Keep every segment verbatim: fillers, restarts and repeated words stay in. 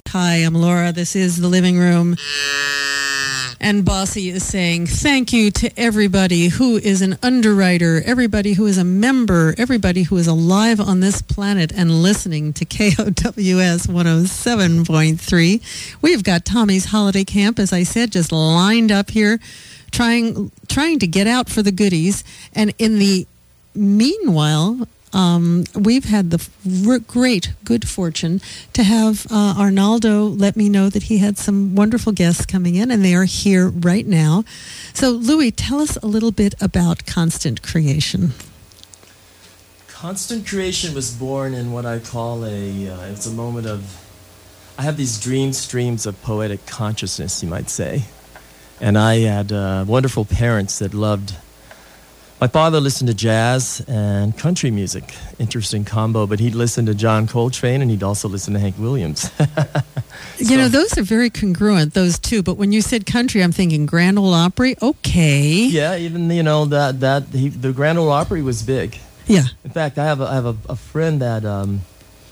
Hi, I'm Laura. This is The Living Room. And Bossy is saying thank you to everybody who is an underwriter, everybody who is a member, everybody who is alive on this planet and listening to K O W S one oh seven point three. We've got Tommy's Holiday Camp, as I said, just lined up here, trying trying to get out for the goodies. And in the meanwhile, Um, we've had the f- great good fortune to have uh, Arnaldo let me know that he had some wonderful guests coming in, and they are here right now. So, Louis, tell us a little bit about Constant Creation. Constant Creation was born in what I call a, uh, it's a moment of, I have these dream streams of poetic consciousness, you might say. And I had uh, wonderful parents that loved. My father listened to jazz and country music, interesting combo, but he'd listen to John Coltrane and he'd also listen to Hank Williams. so, you know, those are very congruent, those two, but when you said country, I'm thinking Grand Ole Opry, okay. Yeah, even, you know, that, that he, the Grand Ole Opry was big. Yeah. In fact, I have a, I have a, a friend that, um,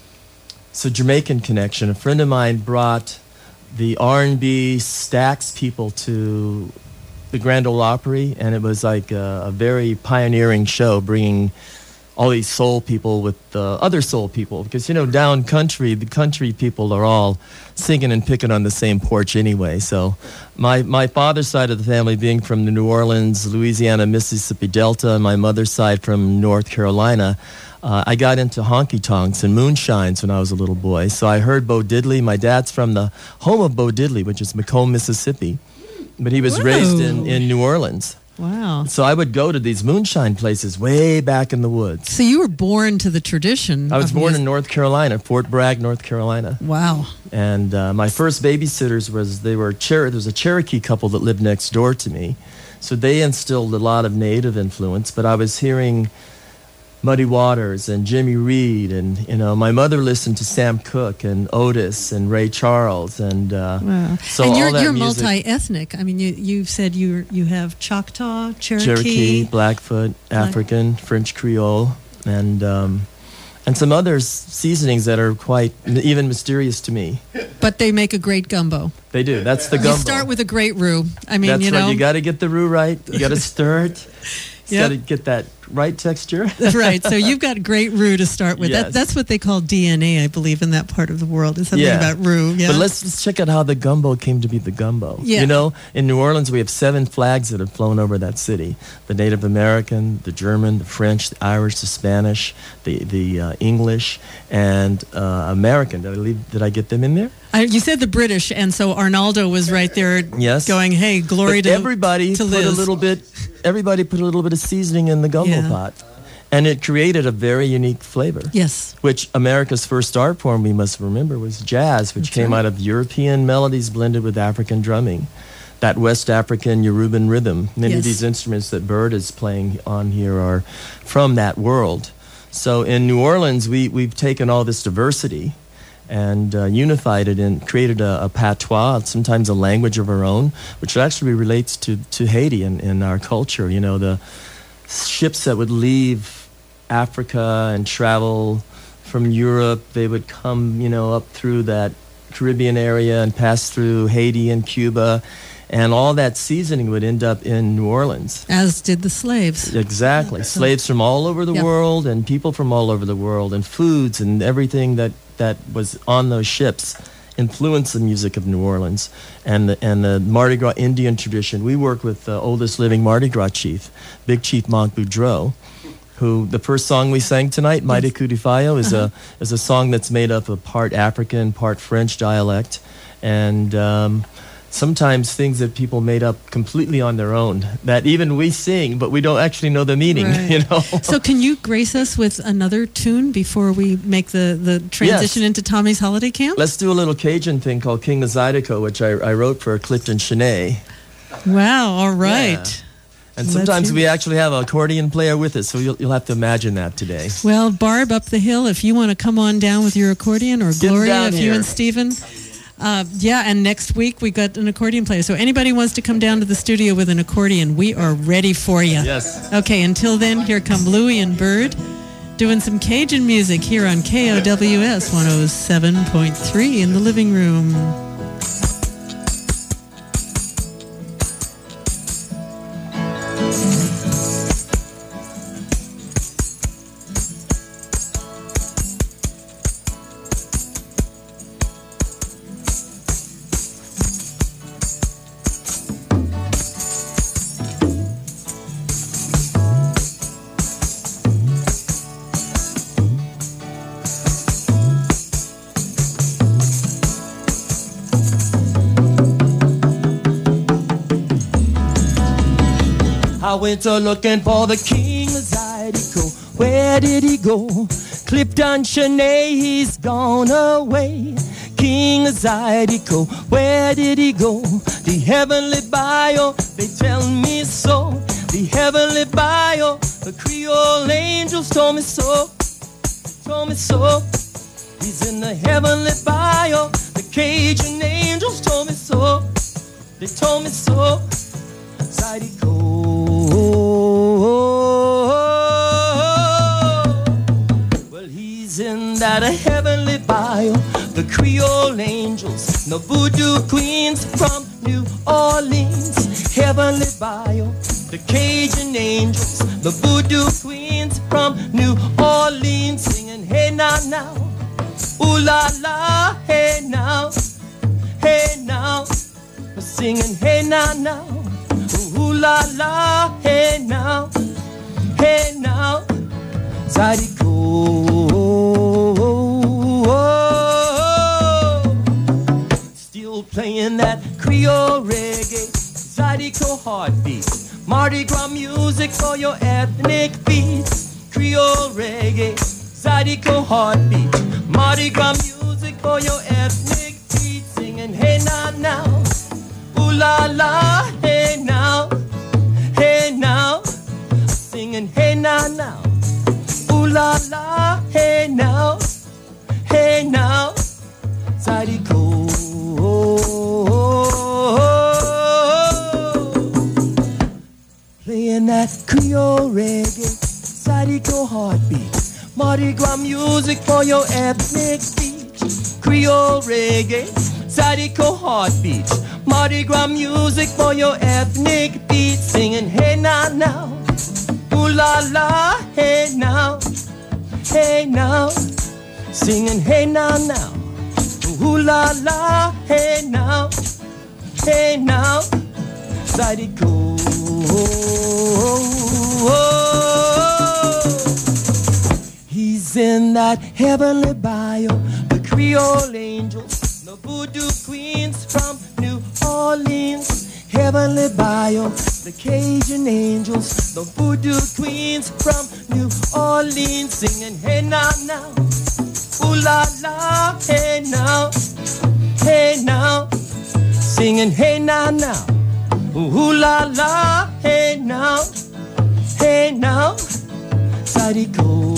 it's a Jamaican connection. A friend of mine brought the R and B Stax people to the Grand Ole Opry, and it was like a, a very pioneering show, bringing all these soul people with uh, other soul people. Because, you know, down country, the country people are all singing and picking on the same porch anyway. So my, my father's side of the family being from the New Orleans, Louisiana, Mississippi Delta, and my mother's side from North Carolina, uh, I got into honky-tonks and moonshines when I was a little boy. So I heard Bo Diddley. My dad's from the home of Bo Diddley, which is Macomb, Mississippi. But he was Whoa. raised in, in New Orleans. Wow. So I would go to these moonshine places way back in the woods. So you were born to the tradition. I was of born music. in North Carolina, Fort Bragg, North Carolina. Wow. And uh, my first babysitters was, they were, Cher- there was a Cherokee couple that lived next door to me. So they instilled a lot of native influence, but I was hearing Muddy Waters and Jimmy Reed, and, you know, my mother listened to Sam Cooke and Otis and Ray Charles, and uh, Wow. so and you're, all that you're music, multi-ethnic. I mean, you you've said you you have Choctaw, Cherokee, Cherokee, Blackfoot, Black- African, French Creole, and um, and some other s- seasonings that are quite m- even mysterious to me. but they make a great gumbo. They do. That's the gumbo. You start with a great roux. I mean, That's you right. know, You got to get the roux right. You got to stir it. You Yep. got to get that right texture. right. So you've got great roux to start with. Yes. That, that's what they call D N A, I believe, in that part of the world. Is something Yeah. about roux. Yeah. But let's, let's check out how the gumbo came to be the gumbo. Yeah. You know, in New Orleans, we have seven flags that have flown over that city. The Native American, the German, the French, the Irish, the Spanish, the, the uh, English, and uh, American. Did I, leave, did I get them in there? I, you said the British, and so Arnaldo was right there. Yes. Going, hey, glory But to everybody to put Liz. a little bit. Everybody put a little bit of seasoning in the gumbo Yeah. pot, and it created a very unique flavor. Yes. Which America's first art form, we must remember, was jazz, which That's came right. out of European melodies blended with African drumming. That West African Yoruban rhythm. Many Yes. of these instruments that Bird is playing on here are from that world. So in New Orleans, we, we've taken all this diversity and uh, unified it and created a, a patois, sometimes a language of our own, which actually relates to, to Haiti in, in our culture. You know, the ships that would leave Africa and travel from Europe, they would come, you know, up through that Caribbean area and pass through Haiti and Cuba, and all that seasoning would end up in New Orleans. As did the slaves. Exactly. Slaves from all over the Yeah. world and people from all over the world, and foods and everything that, that was on those ships influenced the music of New Orleans and the, and the Mardi Gras Indian tradition. We work with the oldest living Mardi Gras chief, Big Chief Monk Boudreaux, who the first song we sang tonight, Maite Kudifayo, is Uh-huh. a is a song that's made up of part African, part French dialect, and um, sometimes things that people made up completely on their own that even we sing, but we don't actually know the meaning. Right. You know. So can you grace us with another tune before we make the, the transition Yes. into Tommy's Holiday Camp? Let's do a little Cajun thing called King of Zydeco, which I, I wrote for Clifton Chenet. Wow, all right. Yeah. And Let's sometimes hear we it. actually have an accordion player with us, so you'll, you'll have to imagine that today. Well, Barb up the hill, if you want to come on down with your accordion, or Get Gloria, down if you here. and Stephen. Uh, yeah, and next week we got an accordion player. So anybody wants to come down to the studio with an accordion, we are ready for you. Yes. Okay, until then, here come Louie and Bird doing some Cajun music here on K O W S one oh seven point three in the living room. I went to looking for the king of Zydeco. Where did he go? Clifton Chenier, he's gone away. King of Zydeco, where did he go? The heavenly bio, they tell me so. The heavenly bio, the Creole angels told me so. Told me so. He's in the heavenly bio. The Cajun angels told me so. They told me so. Zydeco. Well, he's in that heavenly bio. The Creole angels, the voodoo queens from New Orleans. Heavenly bio. The Cajun angels, the voodoo queens from New Orleans, singing hey now now, ooh la la, hey now, hey now, singing hey now now, ooh la la, hey now, hey now, Zydeco. Still playing that Creole reggae, Zydeco heartbeat. Mardi Gras music for your ethnic beats. Creole reggae, Zydeco heartbeat. Mardi Gras music for your ethnic beats. Singing hey now now, ooh la la, hey now, hey now. Singing hey now now, ooh la la, hey now, hey now. Zydeco. Playing that Creole reggae, Zydeco heartbeat. Mardi Gras music for your ethnic beat. Creole reggae, Zydeco heartbeat. Mardi Gras music for your ethnic beat. Singing hey now now, ooh la la, hey now, hey now. Singing hey now now, ooh la la, hey now, hey now. Zydeco. He's in that heavenly bio. The Creole angels, the voodoo queens from New Orleans. Heavenly bio. The Cajun angels, the voodoo queens from New Orleans, singing hey now now, ooh la la, hey now, hey now. Singing hey now now, ooh la la, hey now, hey now. Zydeco,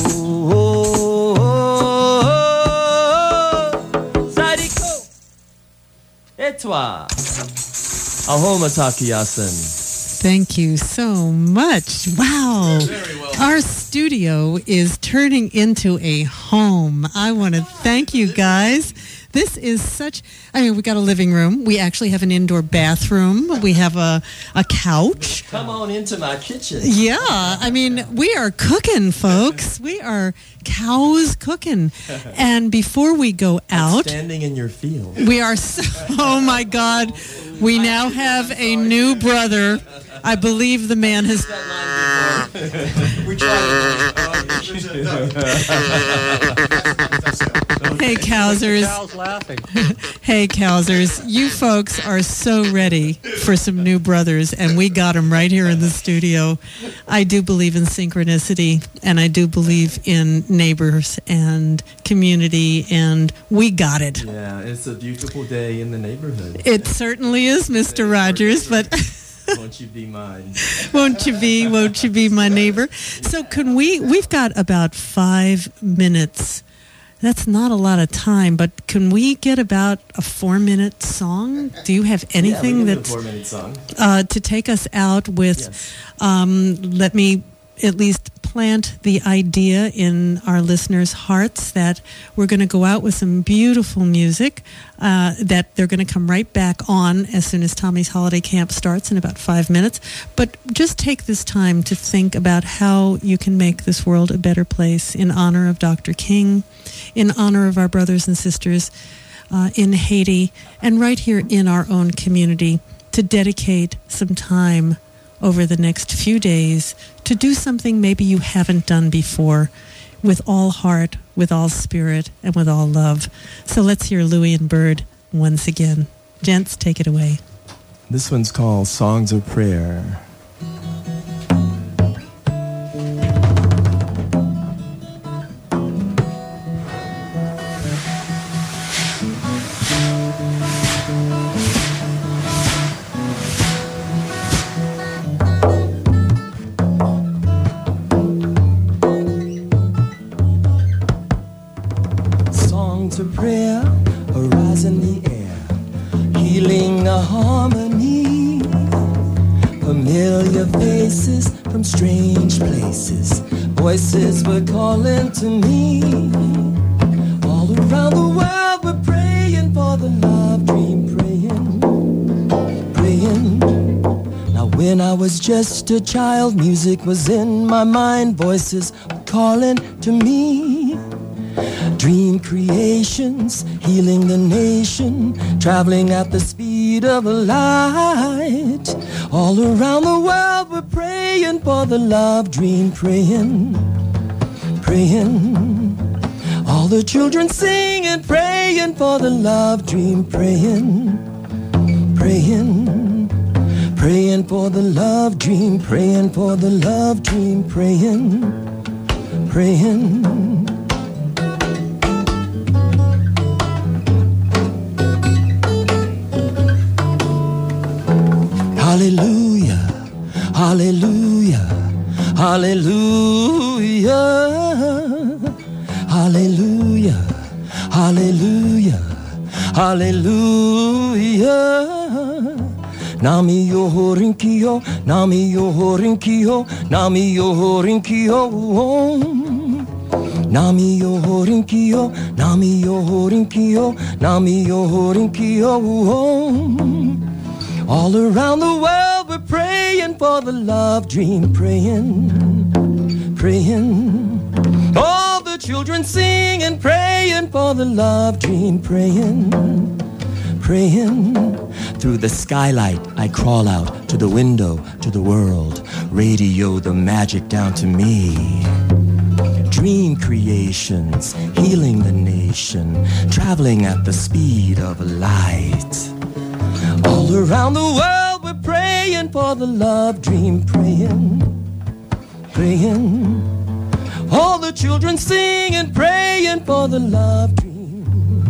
Zydeco. Et toi, Ahoma Takiyasen. Thank you so much. Wow. Very well. Our studio is turning into a home. I want to thank you guys. This is such, I mean, we got a living room. We actually have an indoor bathroom. We have a, a couch. Come on into my kitchen. Yeah. I mean, we are cooking, folks. We are cows cooking. And before we go out. Standing in your field. We are so, oh my God. We now have a new brother. I believe the man has. We tried Hey, Cowsers. Cal's laughing. Hey, Cowsers. You folks are so ready for some new brothers, and we got them right here in the studio. I do believe in synchronicity, and I do believe in neighbors and community, and we got it. Yeah, it's a beautiful day in the neighborhood. It certainly is, Mister Rogers, but Won't you be mine? won't you be, won't you be my neighbor? So can we, we've got about five minutes. That's not a lot of time, but can we get about a four-minute song? Do you have anything yeah, we can do a that's four-minute song. uh, to take us out with? Yes. Um, let me at least plant the idea in our listeners' hearts that we're going to go out with some beautiful music, uh, that they're going to come right back on as soon as Tommy's Holiday Camp starts in about five minutes. But just take this time to think about how you can make this world a better place in honor of Doctor King, in honor of our brothers and sisters uh, in Haiti, and right here in our own community, to dedicate some time over the next few days to do something maybe you haven't done before, with all heart, with all spirit, and with all love. So let's hear Louie and Bird once again. Gents, take it away. This one's called Songs of Prayer. Of prayer arise in the air, healing a harmony. Familiar faces from strange places, voices were calling to me. All around the world we're praying for the love dream, praying, praying. Now when I was just a child, music was in my mind, voices were calling to me. Dream creations, healing the nation, traveling at the speed of light. All around the world we're praying for the love dream, praying, praying. All the children singing, praying for the love dream, praying, praying. Praying for the love dream, praying for the love dream, praying, praying. Hallelujah, hallelujah, hallelujah, hallelujah, hallelujah, hallelujah. Nami yo horinkyo, nami yo horinkyo, nami yo horinkyo. Nami yo horinkyo, nami yo horinkyo, nami yo horinkyo. All around the world we're praying for the love dream, praying, praying. All the children singing, praying for the love dream, praying, praying. Through the skylight I crawl out to the window, to the world. Radio the magic down to me. Dream creations, healing the nation, traveling at the speed of light. All around the world we're praying for the love dream, praying, praying. All the children singing, praying for the love dream.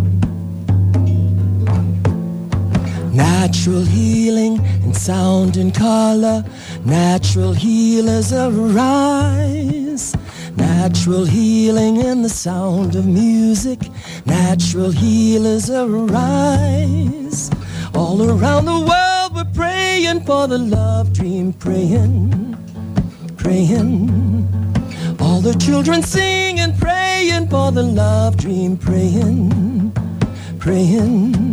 Natural healing in sound and color, natural healers arise. Natural healing in the sound of music, natural healers arise. All around the world we're praying for the love dream, praying, praying. All the children singing, praying for the love dream, praying, praying.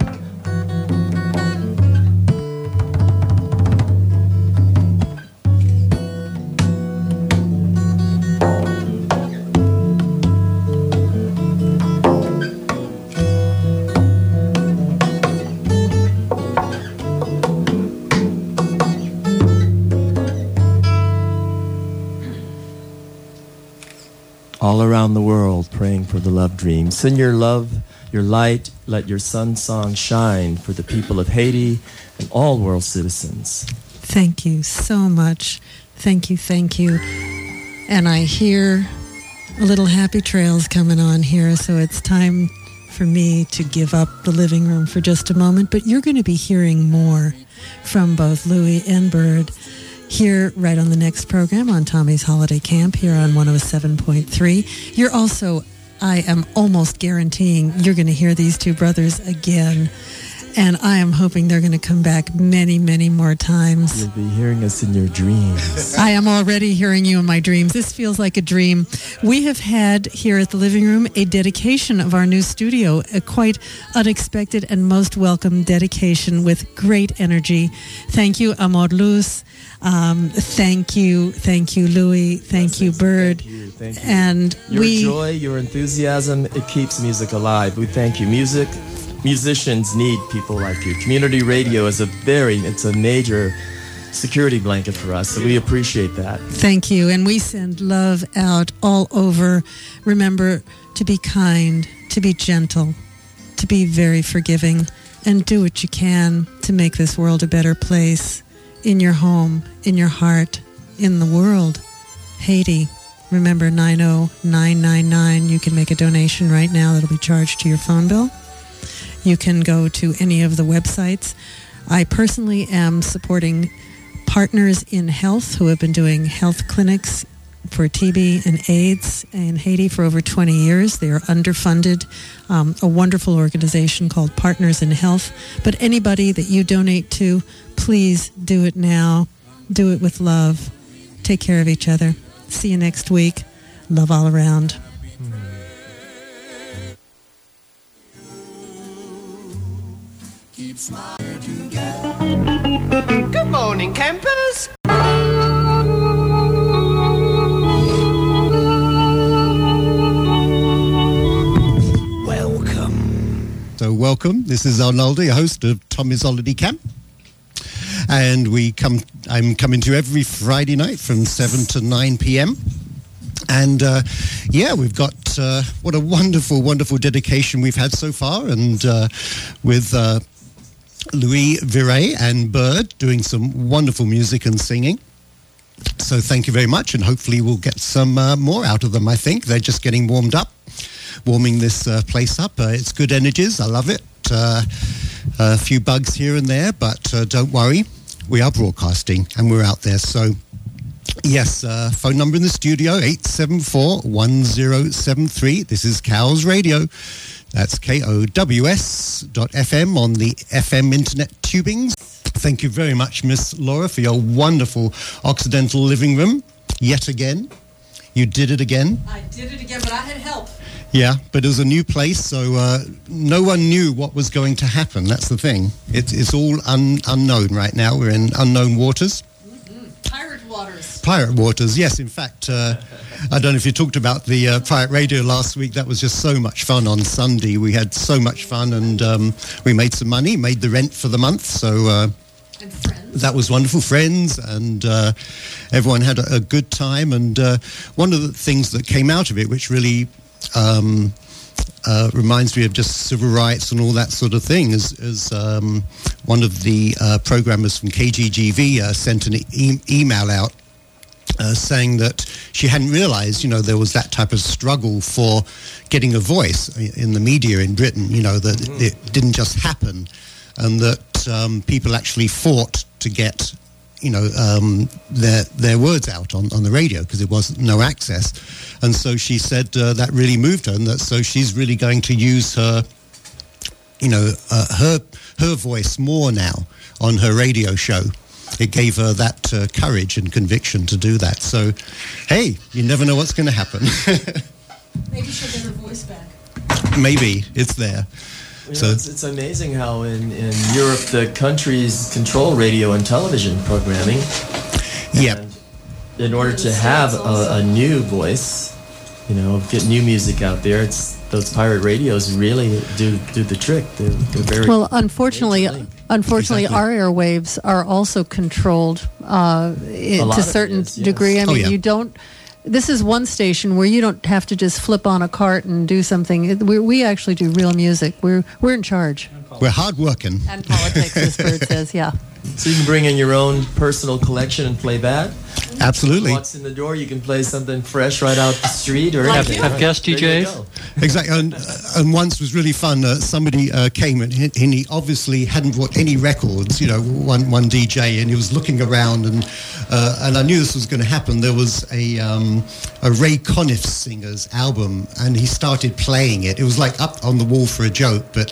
All around the world, praying for the love dream. Send your love, your light, let your sun song shine for the people of Haiti and all world citizens. Thank you so much. Thank you, thank you. And I hear a little Happy Trails coming on here, so it's time for me to give up the living room for just a moment. But you're going to be hearing more from both Louie and Bird here right on the next program on Tommy's Holiday Camp here on one oh seven point three. You're also, I am almost guaranteeing you're going to hear these two brothers again. And I am hoping they're going to come back many, many more times. You'll be hearing us in your dreams. I am already hearing you in my dreams. This feels like a dream. We have had here at the living room a dedication of our new studio, a quite unexpected and most welcome dedication with great energy. Thank you, Amor Luz. Um, thank you, thank you, Louis. Thank you, Bird. Thank you, thank you. And your we, joy, your enthusiasm, it keeps music alive. We thank you. Music, musicians need people like you. Community radio is a very, it's a major security blanket for us, so we appreciate that. Thank you. And we send love out all over. Remember to be kind, to be gentle, to be very forgiving, and do what you can to make this world a better place. In your home, in your heart, in the world. Haiti, remember nine oh nine nine nine. You can make a donation right now that'll be charged to your phone bill. You can go to any of the websites. I personally am supporting Partners in Health, who have been doing health clinics for T B and AIDS in Haiti for over twenty years. They are underfunded. Um, a wonderful organization called Partners in Health. But anybody that you donate to, please do it now. Do it with love. Take care of each other. See you next week. Love all around. Good morning, campers. So welcome. This is Arnaldo, host of Tommy's Holiday Camp. And we come. I'm coming to you every Friday night from seven to nine p.m. And uh, yeah, we've got uh, what a wonderful, wonderful dedication we've had so far. And uh, with uh, Louis Viray and Bird doing some wonderful music and singing. So thank you very much. And hopefully we'll get some uh, more out of them, I think. They're just getting warmed up. Warming this uh, place up. Uh, it's good energies. I love it. Uh, a few bugs here and there, but uh, don't worry. We are broadcasting and we're out there. So, yes, uh, phone number in the studio, eight seven four, one zero seven three. This is Cows Radio. That's K O W S dot F M on the F M internet tubings. Thank you very much, Miss Laura, for your wonderful Occidental living room. Yet again. You did it again. I did it again, but I had help. Yeah, but it was a new place, so uh, no one knew what was going to happen. That's the thing. It, it's all un, unknown right now. We're in unknown waters. Mm-hmm. Pirate waters. Pirate waters, yes. In fact, uh, I don't know if you talked about the uh, Pirate Radio last week. That was just so much fun on Sunday. We had so much fun, and um, we made some money, made the rent for the month, so... Uh, and friends. That was wonderful. Friends, and uh, everyone had a, a good time. And uh, one of the things that came out of it, which really... Um, uh, reminds me of just civil rights and all that sort of thing, is, is um, one of the uh, programmers from K G G V uh, sent an e- email out uh, saying that she hadn't realized, you know, there was that type of struggle for getting a voice in the media in Britain, you know, that mm-hmm. it didn't just happen, and that um, people actually fought to get, you know, um, their their words out on, on the radio because there was no access. And so she said uh, that really moved her, and that so she's really going to use her, you know, uh, her her voice more now on her radio show. It gave her that uh, courage and conviction to do that. So, hey, you never know what's going to happen. Maybe she'll get her voice back. Maybe it's there. You So know, it's, it's amazing how in, in Europe the countries control radio and television programming. Yep. And in order to have a, a new voice, you know, get new music out there, it's those pirate radios really do do the trick. They're, they're very Well, unfortunately, unfortunately, Exactly. our airwaves are also controlled uh, i- lot to a of it certain is, yes. degree. I Oh, mean, yeah. you don't. This is one station where you don't have to just flip on a cart and do something. It- We, we actually do real music. We're we're in charge. we're hard working. And politics, as Bird says, yeah. So you can bring in your own personal collection and play that. Absolutely. Walks in the door, you can play something fresh right out the street or Like anything. you. Have guest There you D Js? go. Exactly, and, and once was really fun. Uh, somebody uh, came and he, and he obviously hadn't bought any records. You know, one one D J, and he was looking around, and uh, and I knew this was going to happen. There was a um, a Ray Conniff singer's album, and he started playing it. It was like up on the wall for a joke, but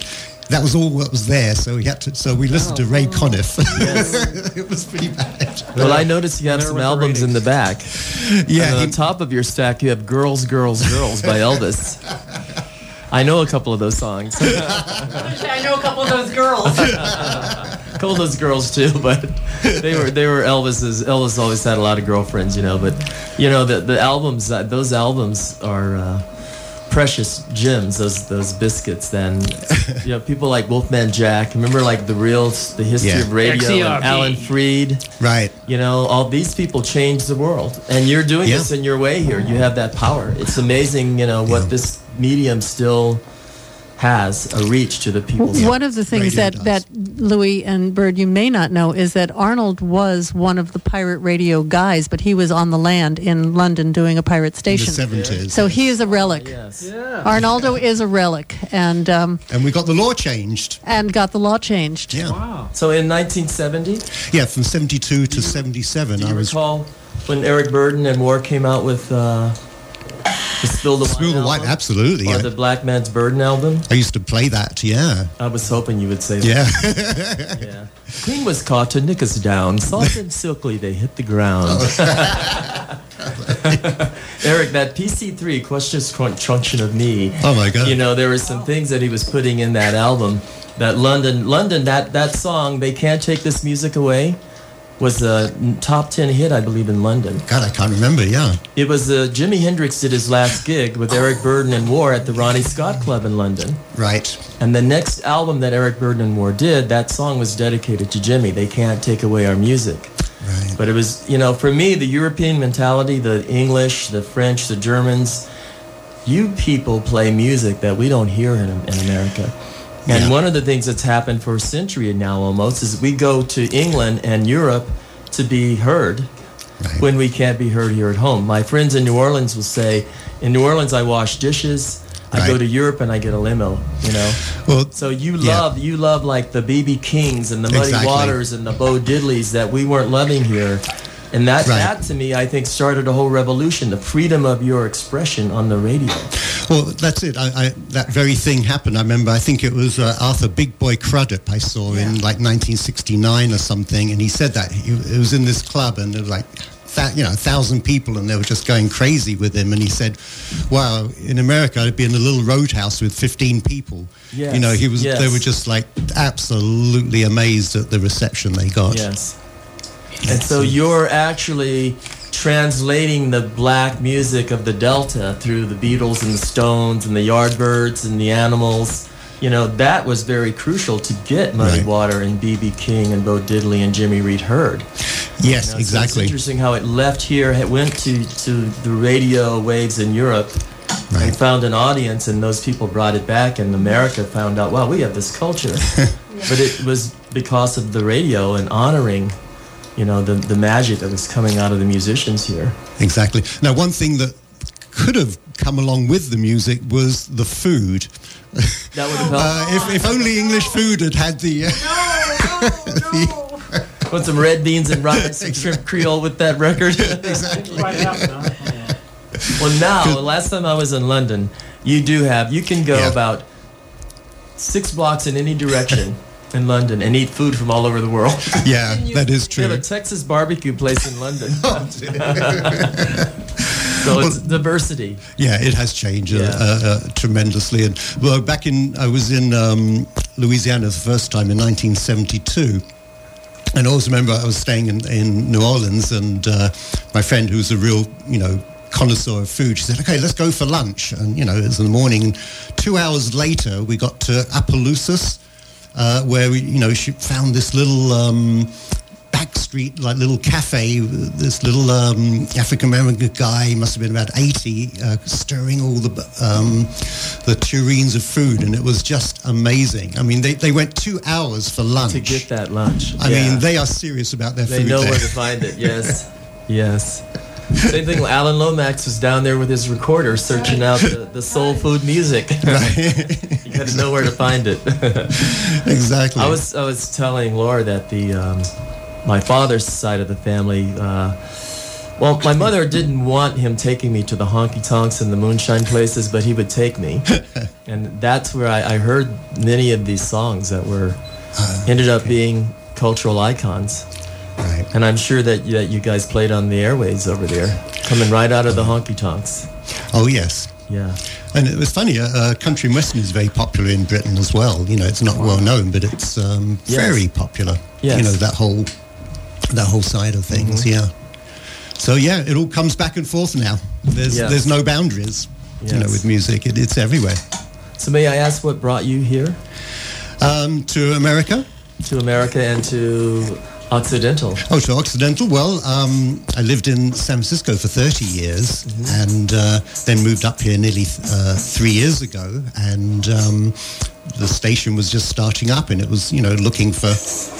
that was all that was there. So we had to. So we listened to Ray Conniff. Yes. It was pretty bad. Well, I noticed you have There some with the albums in the back. Yeah, And on he- the top of your stack, you have "Girls, Girls, Girls" by Elvis. I know a couple of those songs. I know a couple of those girls. A couple of those girls too, but they were they were Elvis's. Elvis always had a lot of girlfriends, you know. But you know the the albums, uh, those albums are uh, precious gems. Those those biscuits. Then you know people like Wolfman Jack. Remember like the real the history Yeah. of radio X E R and P. Alan Freed. right. You know, all these people changed the world, and you're doing Yeah. this in your way here. You have that power. It's amazing, you know, what Yeah. this medium still has a reach to the people. One of the things Radio that, does. that Louis and Bird, you may not know, is that Arnold was one of the pirate radio guys, but he was on the land in London doing a pirate In the station. seventies. So he is a relic. Yes. Yeah. Arnaldo is a relic, and um, and we got the law changed. and got the law changed. Yeah. Wow. So in nineteen seventy, Yeah, from seventy-two to seventy-seven, do you I was recall when Eric Burden and War came out with uh, the Spill the Wine Spill the Wine. album? Absolutely. Or Yeah. the Black Man's Burden album? I used to play that. Yeah. I was hoping you would say that. Yeah. Yeah. Queen was caught to nick us down. Soft and silkly, they hit the ground. Eric, that P C three, Questions Trunction of Me. Oh my God. You know, there were some things that he was putting in that album. That London, London, that, that song, They Can't Take This Music Away, was a top ten hit, I believe, in London. God, I can't remember. Yeah. It was uh, Jimi Hendrix did his last gig with Eric Burden and War at the Ronnie Scott Club in London. Right. And the next album that Eric Burden and War did, that song was dedicated to Jimmy. They Can't Take Away Our Music. Right. But it was, you know, for me, the European mentality, the English, the French, the Germans, you people play music that we don't hear in, in America. And Yeah. one of the things that's happened for a century now almost is we go to England and Europe to be heard Right. when we can't be heard here at home. My friends in New Orleans will say, in New Orleans I wash dishes, I go Right. to Europe and I get a limo, you know. Well, So you Yeah. love you love like the B B Kings and the Muddy Exactly. Waters and the Bo Diddleys that we weren't loving here. And that, Right. that to me, I think, started a whole revolution, the freedom of your expression on the radio. Well, that's it. I, I, that very thing happened. I remember, I think it was uh, Arthur Big Boy Crudup I saw in like nineteen sixty-nine or something, and he said that. He, it was in this club, and there was like, th- you know, a thousand people, and they were just going crazy with him. And he said, wow, in America, I'd be in a little roadhouse with fifteen people. Yes, You know, he was. yes. They were just like absolutely amazed at the reception they got. Yes. And so you're actually translating the black music of the Delta through the Beatles and the Stones and the Yardbirds and the Animals. You know, that was very crucial to get Muddy Right. Water and B B King and Bo Diddley and Jimmy Reed heard. Yes, You know, so exactly. it's interesting how it left here, it went to, to the radio waves in Europe Right. and found an audience, and those people brought it back, and America found out, wow, we have this culture. But it was because of the radio and honoring, you know, the, the magic that was coming out of the musicians here. Exactly. Now, one thing that could have come along with the music was the food. That would have helped. Uh, if, if only English food had had the... Uh, Put some red beans and rice and shrimp Creole with that record. Right out now. Yeah. Well, now, the last time I was in London, you do have, you can go Yeah. about six blocks in any direction in London and eat food from all over the world. yeah, that is We have true. a Texas barbecue place in London. Oh, So it's diversity. Yeah, it has changed uh, Yeah. uh, uh, tremendously. And well, back in, I was in um, Louisiana the first time in nineteen seventy-two. And I always remember I was staying in, in New Orleans, and uh, my friend, who's a real, you know, connoisseur of food, she said, okay, let's go for lunch. And, you know, it was in the morning. Two hours later, we got to Opelousas, uh, where, we, you know, she found this little um, back street, like little cafe, this little um, African-American guy, must have been about eighty, uh, stirring all the um, the tureens of food. And it was just amazing. I mean, they, they went two hours for lunch. To get that lunch. I Yeah. mean, they are serious about their They food know there. where to find it. Yes, yes. Same thing. Alan Lomax was down there with his recorder, searching out the, the soul food music. You got to know where to find it. Exactly. I was I was telling Laura that the um, my father's side of the family, uh, Well, my mother didn't want him taking me to the honky-tonks and the moonshine places, but he would take me. And that's where I, I heard many of these songs that were Uh, ended up okay. being cultural icons. Right. And I'm sure that, that you guys played on the airwaves over there, coming right out of the honky-tonks. Oh, yes. Yeah. And it was funny, uh, uh, country and western is very popular in Britain as well. You know, it's not well known, but it's um, Yes. very popular. Yes. You know, that whole that whole side of things, Mm-hmm. yeah. So, yeah, it all comes back and forth now. There's Yes. there's no boundaries, you know, Yes. with music. It, it's everywhere. So may I ask what brought you here Um, to America? to America and to Occidental? Oh, to Occidental. Well, um, I lived in San Francisco for thirty years Mm-hmm. and uh, then moved up here nearly uh, three years ago. And um, the station was just starting up and it was, you know, looking for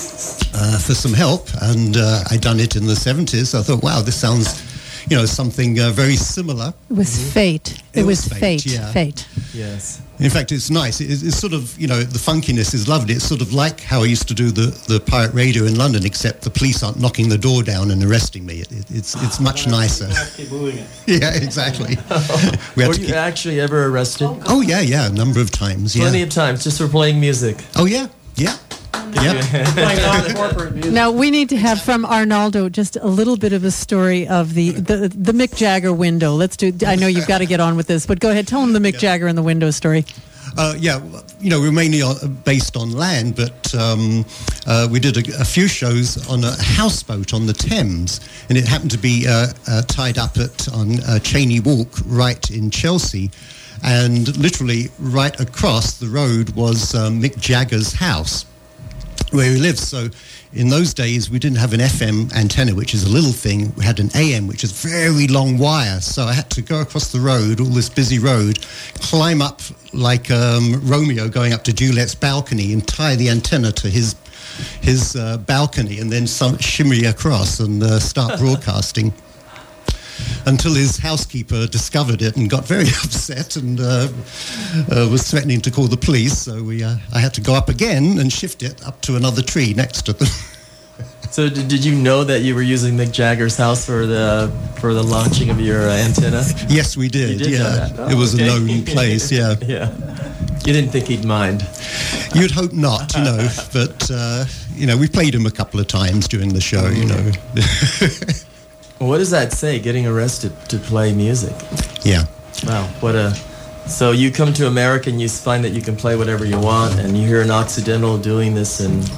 uh, for some help. And uh, I'd done it in the seventies. I thought, wow, this sounds, you know, something uh, very similar. It was fate. It, It was, was fate. fate, yeah. Fate. Yes. In fact, it's nice. It, it's sort of, you know, the funkiness is lovely. It's sort of like how I used to do the, the pirate radio in London, except the police aren't knocking the door down and arresting me. It, it, it's it's much nicer. Keep moving it. Yeah, exactly. we had Were to you keep, actually ever arrested? oh, yeah, yeah, a number of times, yeah. Plenty of times, just for playing music. Oh, yeah, yeah. Yeah. Playing non-corporate music. Now we need to have from Arnaldo just a little bit of a story of the, the the Mick Jagger window. Let's do. I know you've got to get on with this, but go ahead. Tell him the Mick Jagger and the window story. Uh, yeah, you know, we're mainly on, based on land, but um, uh, we did a, a few shows on a houseboat on the Thames, and it happened to be uh, uh, tied up at on uh, Cheney Walk, right in Chelsea, and literally right across the road was um, Mick Jagger's house, where he lives. So in those days, we didn't have an F M antenna, which is a little thing. We had an A M, which is very long wire. So I had to go across the road, all this busy road, climb up like um, Romeo going up to Juliet's balcony and tie the antenna to his his uh, balcony and then some, shimmy across and uh, start broadcasting. Until his housekeeper discovered it and got very upset and uh, uh, was threatening to call the police. So we, uh, I had to go up again and shift it up to another tree next to them. So did, did you know that you were using Mick Jagger's house for the for the launching of your uh, antenna? Yes, we did. You did yeah, know that? Oh, it was okay. a known place. Yeah, Yeah. You didn't think he'd mind. you'd hope not, you know. But uh, you know, we played him a couple of times during the show. You know. Well, what does that say, getting arrested to play music? Yeah. Wow, what a... So you come to America and you find that you can play whatever you want, and you hear an Occidental doing this, and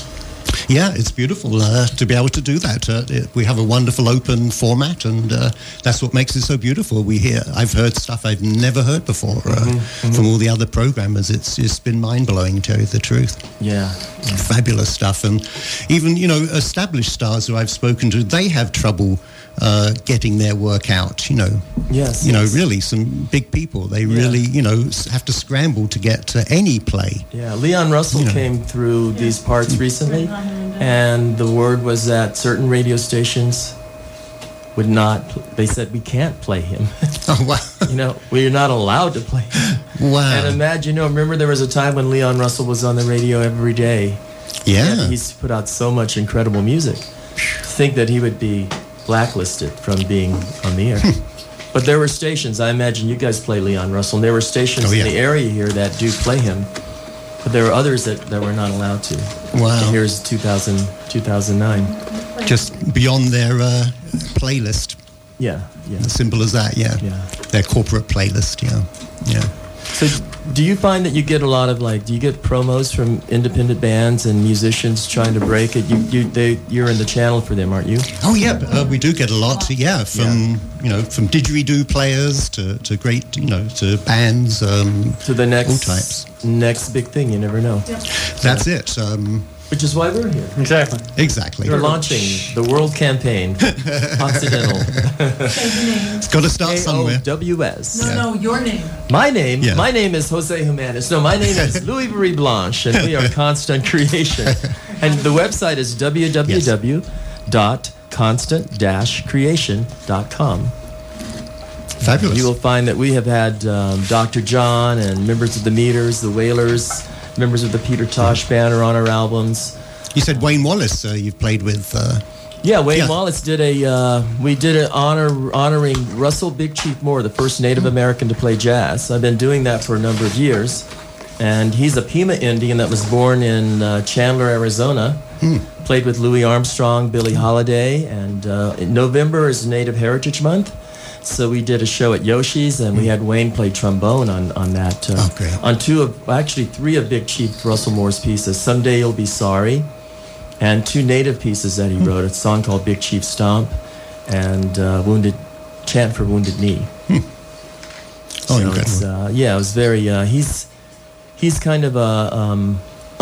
Yeah, it's beautiful uh, to be able to do that. Uh, it, we have a wonderful open format, and uh, that's what makes it so beautiful. We hear, I've heard stuff I've never heard before uh, Mm-hmm, mm-hmm. from all the other programmers. It's it's been mind blowing, to tell you the truth. yeah. Fabulous stuff, and even you know established stars who I've spoken to, they have trouble uh, getting their work out. You know, Yes. you know, yes. really some big people. They Yeah. really you know s- have to scramble to get uh, any play. Yeah, Leon Russell You know. came through these parts recently, and the word was that certain radio stations would not, they said, we can't play him. Oh wow, You know, we're not allowed to play him. wow, And imagine, you know, remember there was a time when Leon Russell was on the radio every day. yeah. And he's put out so much incredible music. Think that he would be blacklisted from being on the air. But there were stations, I imagine you guys play Leon Russell, and there were stations Oh, yeah. in the area here that do play him. But there were others that, that were not allowed to. Wow. And here's two thousand, two thousand nine. Just beyond their uh, playlist. Yeah, yeah, As simple as that, yeah. yeah. Their corporate playlist, yeah. Yeah. So do you find that you get a lot of, like, do you get promos from independent bands and musicians trying to break it? You, you, they, you're in the channel for them, aren't you? Oh, yeah, uh, we do get a lot, yeah, from, you know, from didgeridoo players to, to great, you know, to bands, um, To the next, all types. next big thing, you never know. That's it. Um, Which is why we're here. Exactly. exactly. We're launching the world campaign, Occidental. It's got to start A somewhere. O W S. Yeah. no, your name. My name, Yeah. my name is Jose Jimenez. No, my name is Louis Marie Blanche, and we are Constant Creation. And the website is w w w dot constant dash creation dot com. Fabulous. You will find that we have had um, Doctor John and members of the Meters, the Wailers, members of the Peter Tosh Band are on our albums. You said Wayne Wallace uh, you've played with. Uh, Yeah, Wayne Yeah. Wallace did a. Uh, we did an honor honoring Russell Big Chief Moore, the first Native American to play jazz. I've been doing that for a number of years, and he's a Pima Indian that was born in uh, Chandler, Arizona. Hmm. Played with Louis Armstrong, Billie Holiday, and uh, in November is Native Heritage Month. So we did a show at Yoshi's, and we had Wayne play trombone on on that. Uh, Oh, great. On two of actually three of Big Chief Russell Moore's pieces. Someday You'll Be Sorry. And two native pieces that he wrote, a song called Big Chief Stomp and uh, Wounded Chant for Wounded Knee. Oh, So incredible. it's, uh, yeah, it was very, uh, he's he's kind of a um,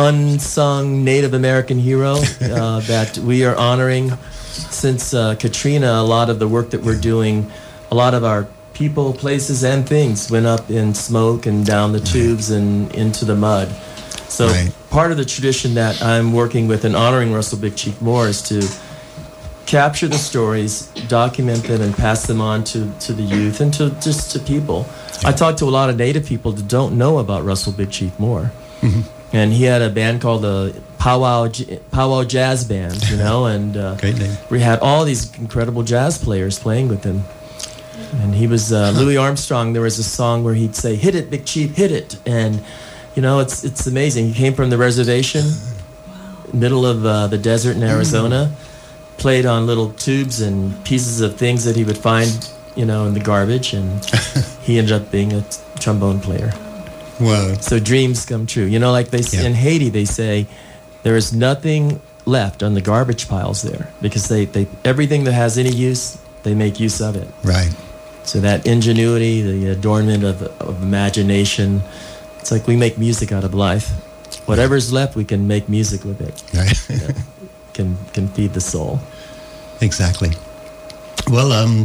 unsung Native American hero uh, that we are honoring. Since uh, Katrina, a lot of the work that we're doing, a lot of our people, places, and things went up in smoke and down the tubes and into the mud. So Right. part of the tradition that I'm working with in honoring Russell Big Chief Moore is to capture the stories, document them, and pass them on to, to the youth and to just to people. I talk to a lot of Native people that don't know about Russell Big Chief Moore. Mm-hmm. And he had a band called the Powwow, J- Powwow Jazz Band, you know, and uh, Great name. we had all these incredible jazz players playing with him. And he was, uh, Louis Armstrong, there was a song where he'd say, "Hit it, Big Chief, hit it." And you know, it's it's amazing. He came from the reservation, middle of uh, the desert in Arizona, played on little tubes and pieces of things that he would find, you know, in the garbage, and he ended up being a t- trombone player. Wow. So dreams come true. You know, like they s Yeah. in Haiti, they say there is nothing left on the garbage piles there because they, they everything that has any use, they make use of it. Right. So that ingenuity, the adornment of, of imagination. It's like we make music out of life. Whatever's left, we can make music with it. Right. You know, can can feed the soul. Exactly. Well, um,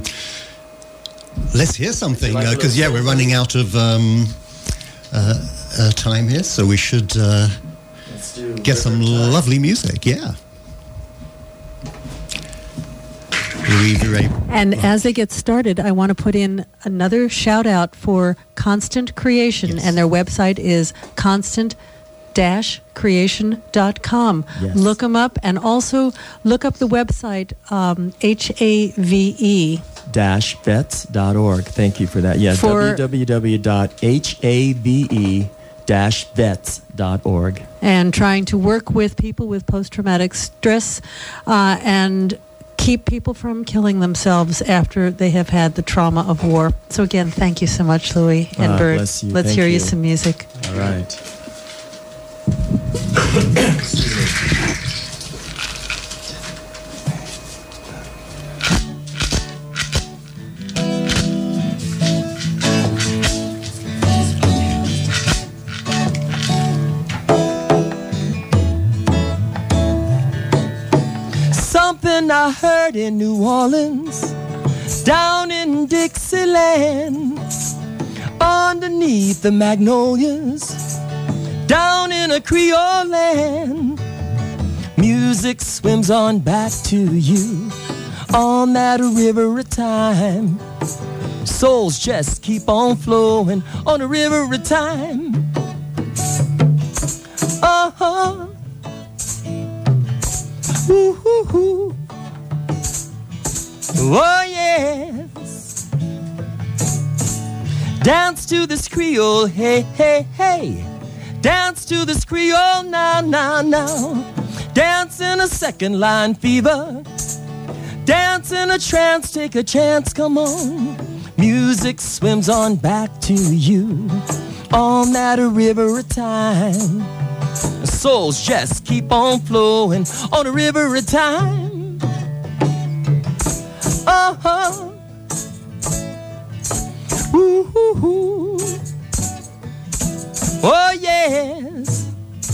let's hear something Would you like a because little yeah, we're song? running out of um, uh, uh, time here, so we should uh, Let's do get some River Tide. lovely music. Yeah. Louis Viray. And as they get started, I want to put in another shout out for Constant Creation, Yes. and their website is constant dash creation dot com. Yes. Look them up, and also look up the website um, H A V E. dash vets dot org. Thank you for that. Yeah, For- w w w dot h a v e dash vets dot org. And trying to work with people with post-traumatic stress uh, and keep people from killing themselves after they have had the trauma of war. So again, thank you so much, Louis and Ah, Bert. bless you. Let's Thank hear you. you. some music. All right. Something I heard in New Orleans, down in Dixieland, underneath the magnolias, down in a Creole land. Music swims on back to you on that river of time. Souls just keep on flowing on a river of time. Uh-huh. Ooh, ooh, ooh. Oh, yes. Dance to this Creole, hey, hey, hey. Dance to this Creole, now, now, now. Dance in a second line fever. Dance in a trance, take a chance, come on. Music swims on back to you on that river of time. Souls just keep on flowing on a river of time. Uh-huh. Ooh, ooh, ooh. Oh, yes.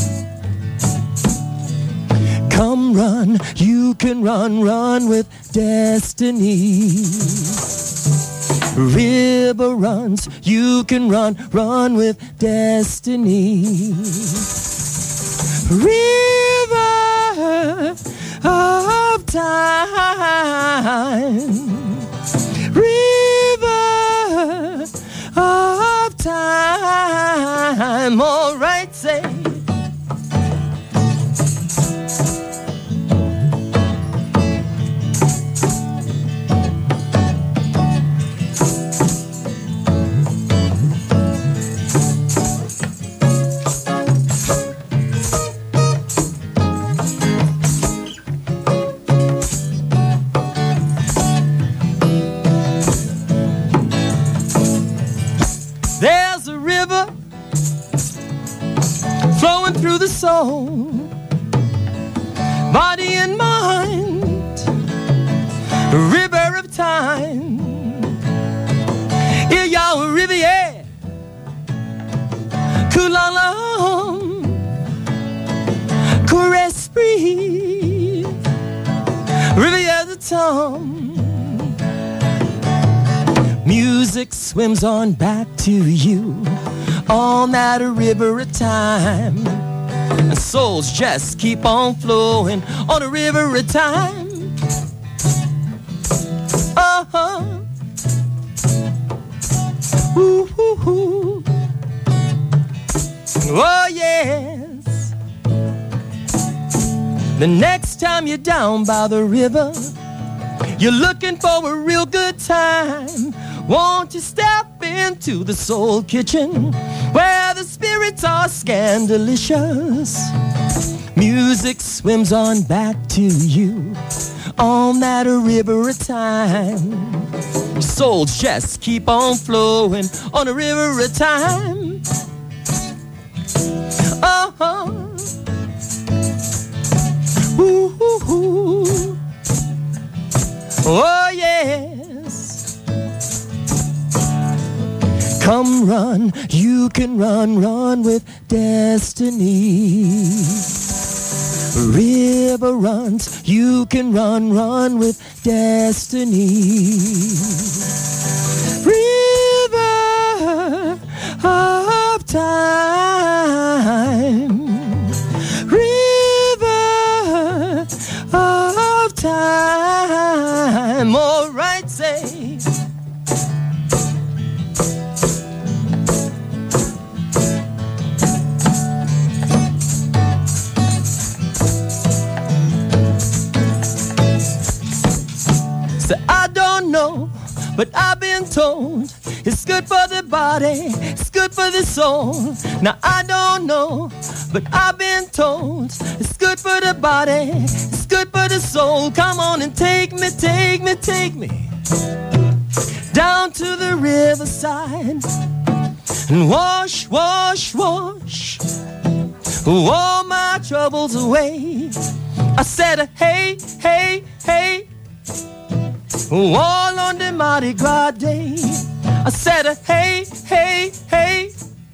Come run, you can run, run with destiny. River runs, you can run, run with destiny. River of time, river of time. All right, say. soul, body and mind, river of time. Here y'all Riviera, Kulalum, caress, breathe, Riviera the tongue. Music swims on back to you on that river of time. And souls just keep on flowing on a river of time. Uh-huh. Ooh, ooh, ooh. Oh, yes. The next time you're down by the river, you're looking for a real good time, won't you step into the soul kitchen where the spirits are scandalicious? Music swims on back to you on that river of time. Souls just keep on flowing on a river of time. Uh-huh. Ooh, ooh, ooh. Oh, yes. Come run, you can run, run with destiny. River runs, you can run, run with destiny. River of time. River of time. All right, say. I don't know, but I've been told it's good for the body, it's good for the soul. Now I don't know, but I've been told it's good for the body, it's good for the soul. Come on and take me, take me, take me down to the riverside and wash, wash, wash all my troubles away. I said, hey, hey, hey, all on the Mardi Gras day. I said, hey, hey, hey,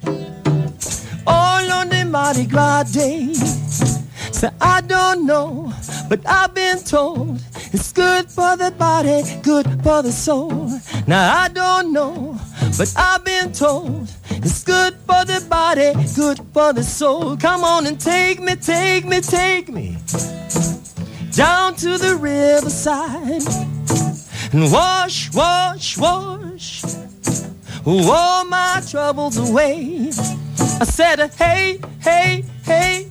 all on the Mardi Gras day. So I don't know, but I've been told it's good for the body, good for the soul. Now I don't know, but I've been told it's good for the body, good for the soul. Come on and take me, take me, take me down to the riverside and wash, wash, wash all my troubles away. I said, hey, hey, hey,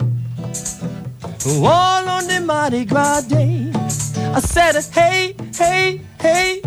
all on the Mardi Gras day. I said, hey, hey, hey,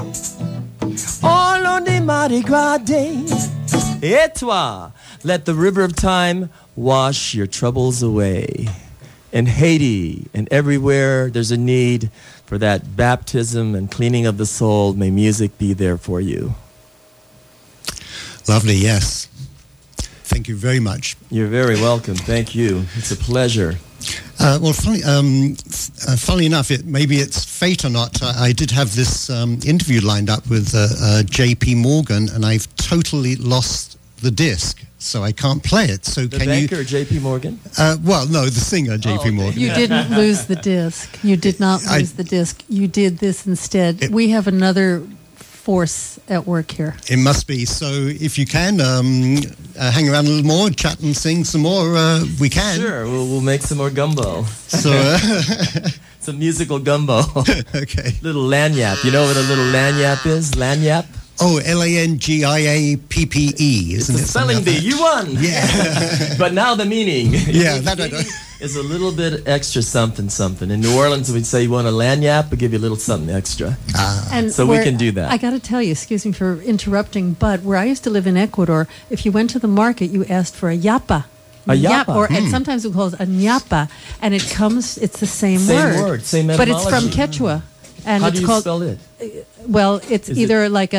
all on the Mardi Gras day. Et toi, let the river of time wash your troubles away. In Haiti and everywhere there's a need for that baptism and cleaning of the soul, may music be there for you. Lovely, yes. Thank you very much. You're very welcome. Thank you. It's a pleasure. Uh, well, funny, um, uh, funnily enough, it, maybe it's fate or not, I, I did have this um, interview lined up with uh, uh, J P Morgan, and I've totally lost the disc, so I can't play it. So The can banker, you? J P Morgan? Uh, well, no, the singer, J P Oh, okay. Morgan. You didn't lose the disc. You did not I- lose the disc. You did this instead. It- we have another force at work here. It must be. So if you can, um, uh, hang around a little more, chat and sing some more, uh, we can. Sure, we'll, we'll make some more gumbo. So, uh, Some musical gumbo. okay. Little lanyap. You know what a little lanyap is? Lanyap? Oh, L A N G I A P P E, It's isn't a it? spelling Something bee. like You won. Yeah. But now the meaning. Yeah, that I know. is a little bit extra something something. In New Orleans, we'd say you want a lanyap, we'll give you a little something extra. And So we where- can do that. I got to tell you, excuse me for interrupting, but where I used to live in Ecuador, if you went to the market, you asked for a yapa. A Yap- yapa. or and sometimes we call it a ñapa, and it comes. It's the same, Same word, word, same but it's from etymology. Quechua, and How it's do you called. spell it? Well, it's Is either like a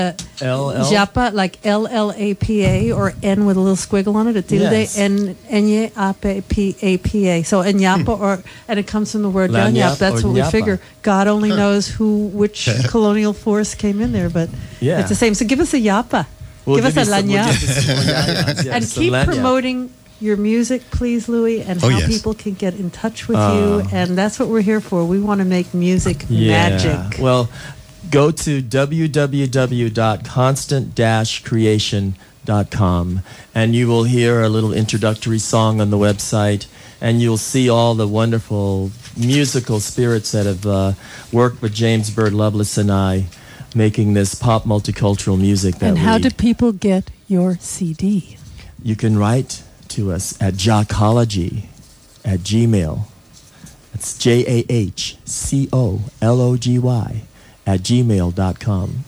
L L. Japa, like L L A P A, or N with a little squiggle on it. Atilde, Yes. N N A P A P A. So Enyapa, or and it comes from the word Lanyap Lanyap. That's or what we Nyapa. figure. God only knows who, which colonial force came in there, but Yeah. it's the same. So give us a Yapa. We'll give us you a some- we'll Lanyap. give you some more Lanyas, yes, And some keep Lanyap. promoting your music, please, Louis, and Oh, how yes. people can get in touch with Uh, you. And that's what we're here for. We want to make music Yeah. magic. Well, go to w w w dot constant dash creation dot com and you will hear a little introductory song on the website, and you'll see all the wonderful musical spirits that have uh, worked with James Bird Lovelace and I making this pop multicultural music that And how we do people get your C D? You can write to us at jahcology at gmail. It's J A H C O L O G Y at gmail dot com.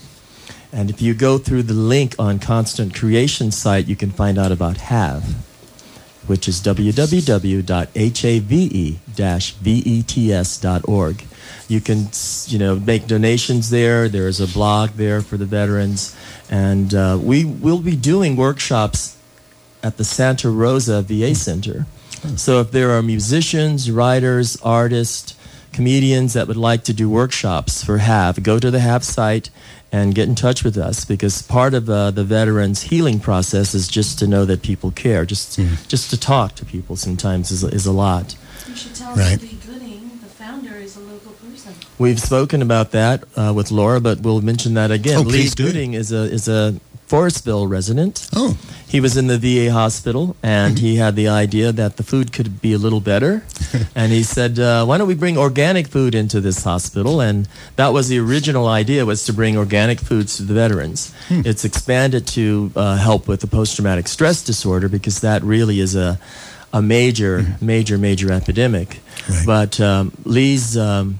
And if you go through the link on Constant Creation site, you can find out about HAVE, which is w w w dot have dash vets dot org. You can, you know, make donations there. There's a blog there for the veterans. And uh, we will be doing workshops at the Santa Rosa V A Center. So if there are musicians, writers, artists, comedians that would like to do workshops for HAVE, go to the HAVE site and get in touch with us, because part of uh, the veterans' healing process is just to know that people care. Just just to talk to people sometimes is, is a lot. You should tell Right. Lee Gooding, the founder, is a local person. We've spoken about that uh, with Laura, but we'll mention that again. Oh, Lee please do. Gooding is a is a Forestville resident. Oh, He was in the V A hospital, and he had the idea that the food could be a little better. And he said, uh, why don't we bring organic food into this hospital? And that was the original idea, was to bring organic foods to the veterans. It's expanded to uh, help with the post-traumatic stress disorder, because that really is a, a major, major, major epidemic. Right. But um, Lee's... Um,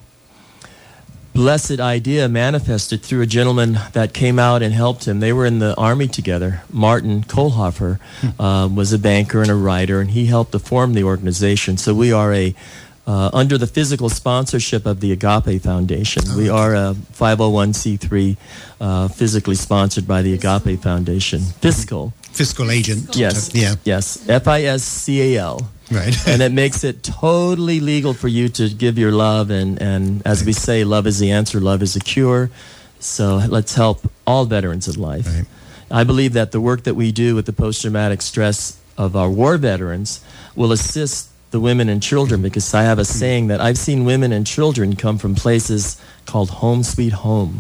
blessed idea manifested through a gentleman that came out and helped him. They were in the Army together. Martin Kohlhofer uh, was a banker and a writer, and he helped to form the organization. So we are a, uh, under the physical sponsorship of the Agape Foundation. We are a five oh one c three uh, physically sponsored by the Agape Foundation. Fiscal. fiscal agent. Yes. Yeah. Yes. F I S C A L. Right. And it makes it totally legal for you to give your love. And, and as we say, love is the answer, love is the cure. So let's help all veterans in life. Right. I believe that the work that we do with the post-traumatic stress of our war veterans will assist the women and children, because I have a saying that I've seen women and children come from places called home sweet home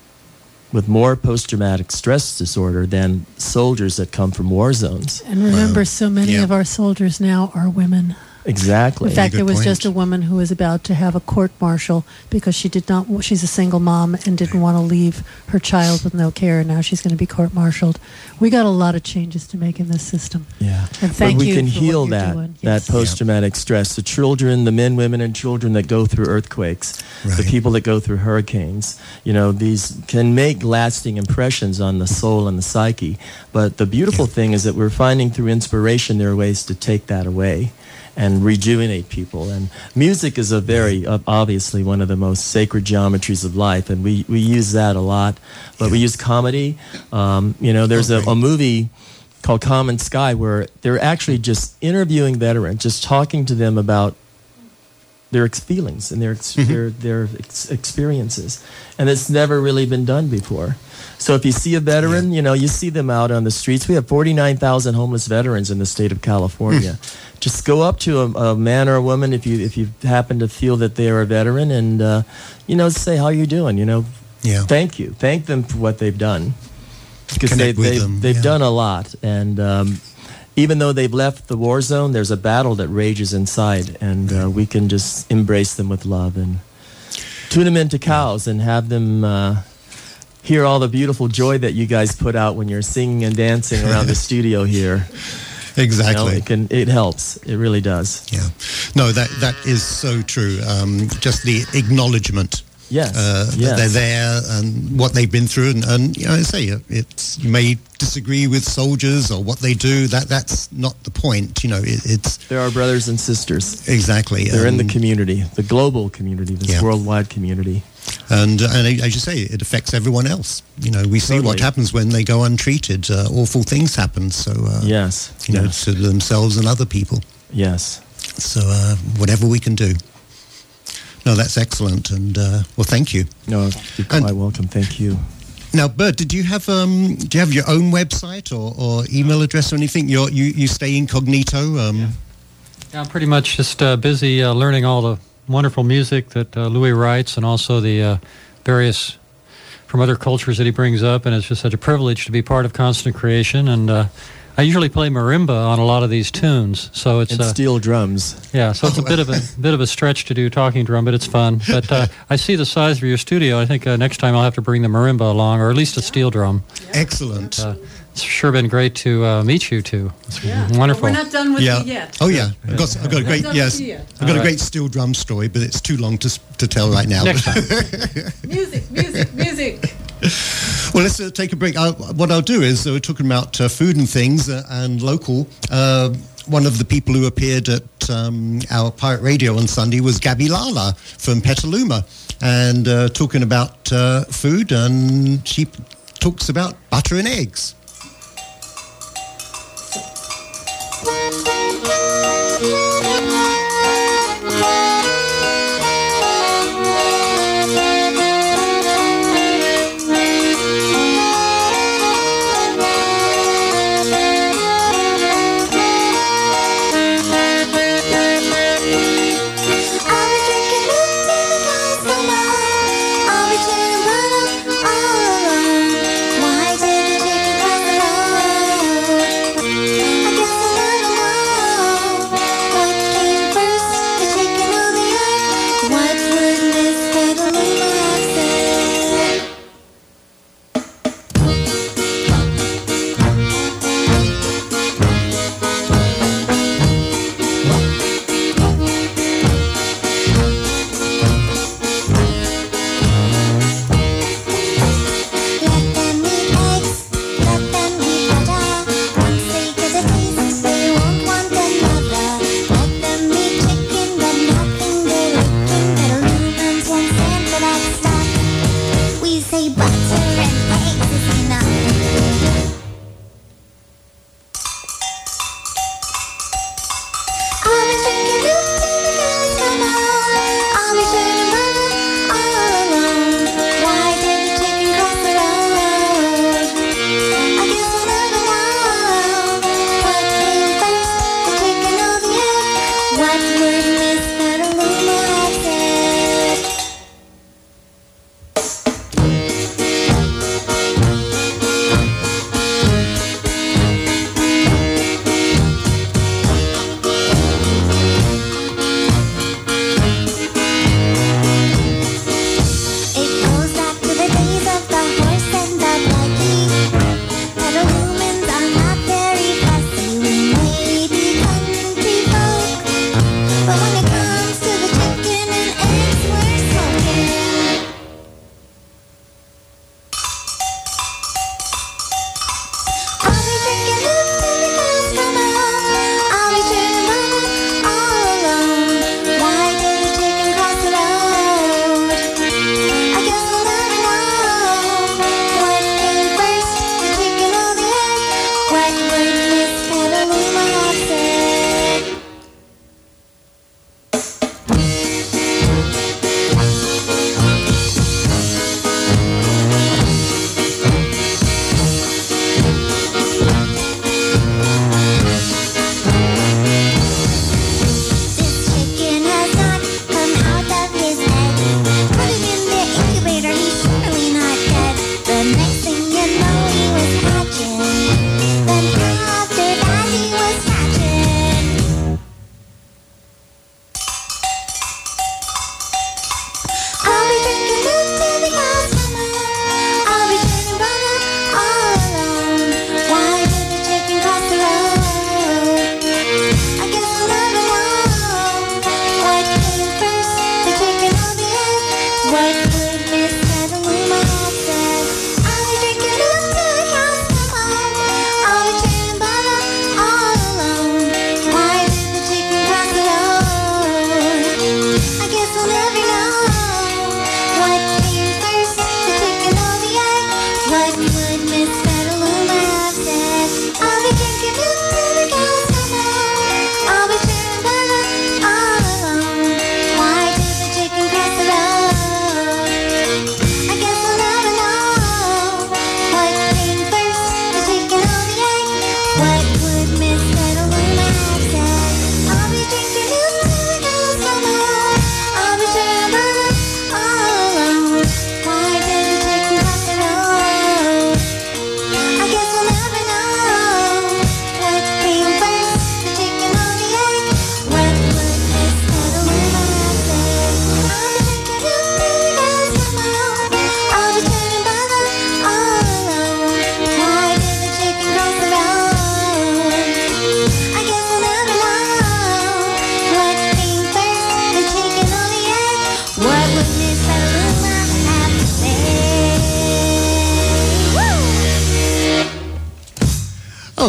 with more post-traumatic stress disorder than soldiers that come from war zones. And remember, so many Yeah. of our soldiers now are women. Exactly. In fact, good there was point. just a woman who was about to have a court martial because she did not. She's a single mom and didn't want to leave her child with no care. Now she's going to be court-martialed. We got a lot of changes to make in this system. Yeah. And thank but we you can for what heal you're that, doing. that Yes. post-traumatic stress. The children, the men, women, and children that go through earthquakes, the Right. people that go through hurricanes, you know, these can make lasting impressions on the soul and the psyche. But the beautiful thing is that we're finding through inspiration there are ways to take that away and rejuvenate people. And music is a very, uh, obviously, one of the most sacred geometries of life, and we, we use that a lot. But we use comedy. Um, you know, there's a, Okay. a movie called Common Sky where they're actually just interviewing veterans, just talking to them about their ex- feelings and their ex- their, their ex- experiences. And it's never really been done before. So if you see a veteran, you know, you see them out on the streets. We have forty-nine thousand homeless veterans in the state of California. Just go up to a, a man or a woman if you if you happen to feel that they are a veteran, and uh, you know, say how you doing. You know, Yeah. thank you, thank them for what they've done, because they, Connect with they them, they've yeah. done a lot. And um, even though they've left the war zone, there's a battle that rages inside, and uh, we can just embrace them with love and tune them into cows and have them. Uh, hear all the beautiful joy that you guys put out when you're singing and dancing around the studio here. You know, Exactly. it can it helps. It really does. Yeah. No, that that is so true. Um, just the acknowledgement. Yes. Uh, that yes. they're there and what they've been through, and, and you know, I say it's you may disagree with soldiers or what they do. That that's not the point. You know, it, it's There are brothers and sisters. exactly. They're in the um, community, the global community, this Yeah. worldwide community. And, uh, and as you say, it affects everyone else. You know, we see Totally. what happens when they go untreated. Uh, awful things happen. So, uh, Yes. you know, yes. to themselves and other people. Yes. So, uh, whatever we can do. No, that's excellent. And, uh, well, thank you. No, you're And- quite welcome. Thank you. Now, Bert, did you have um, do you have your own website or, or email address or anything? You're, you you stay incognito. Um, Yeah, I'm pretty much just uh, busy uh, learning all the wonderful music that uh, Louis writes and also the uh, various from other cultures that he brings up. And it's just such a privilege to be part of Constant Creation. And uh, I usually play marimba on a lot of these tunes, so it's And uh, steel drums. yeah, so it's a bit of a bit of a stretch to do talking drum, but it's fun. But uh, I see the size of your studio. I think uh, next time I'll have to bring the marimba along, or at least a steel drum. Excellent. Uh, it's sure been great to uh, meet you two. It's Yeah. wonderful. But we're not done with yeah. you yet. Oh yeah. I've got, I've got a great done yes. with you yet. I've got a All right. great steel drum story, but it's too long to s- to tell right now. Next time. Music, music, music. Well, let's uh, take a break. I, what I'll do is uh, we're talking about uh, food and things uh, and local. Uh, one of the people who appeared at um, our Pirate Radio on Sunday was Gabby Lala from Petaluma, and uh, talking about uh, food, and she talks about butter and eggs.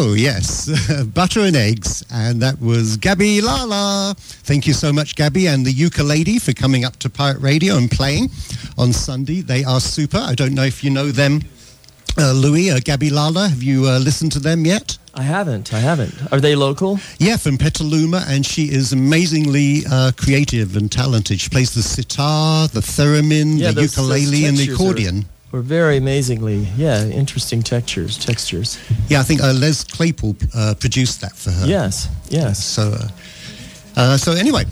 Oh, yes. Butter and Eggs. And that was Gabby Lala. Thank you so much, Gabby, and the Ukulele for coming up to Pirate Radio and playing on Sunday. They are super. I don't know if you know them. Uh, Louis, uh, Gabby Lala, have you uh, listened to them yet? I haven't. I haven't. Are they local? Yeah, from Petaluma, and she is amazingly uh, creative and talented. She plays the sitar, the theremin, Yeah, the those- those ukulele, and the textures accordion. Were very amazingly, yeah, interesting textures. Textures. Yeah, I think uh, Les Claypool uh, produced that for her. Yes. Yes. So, uh, uh, so anyway,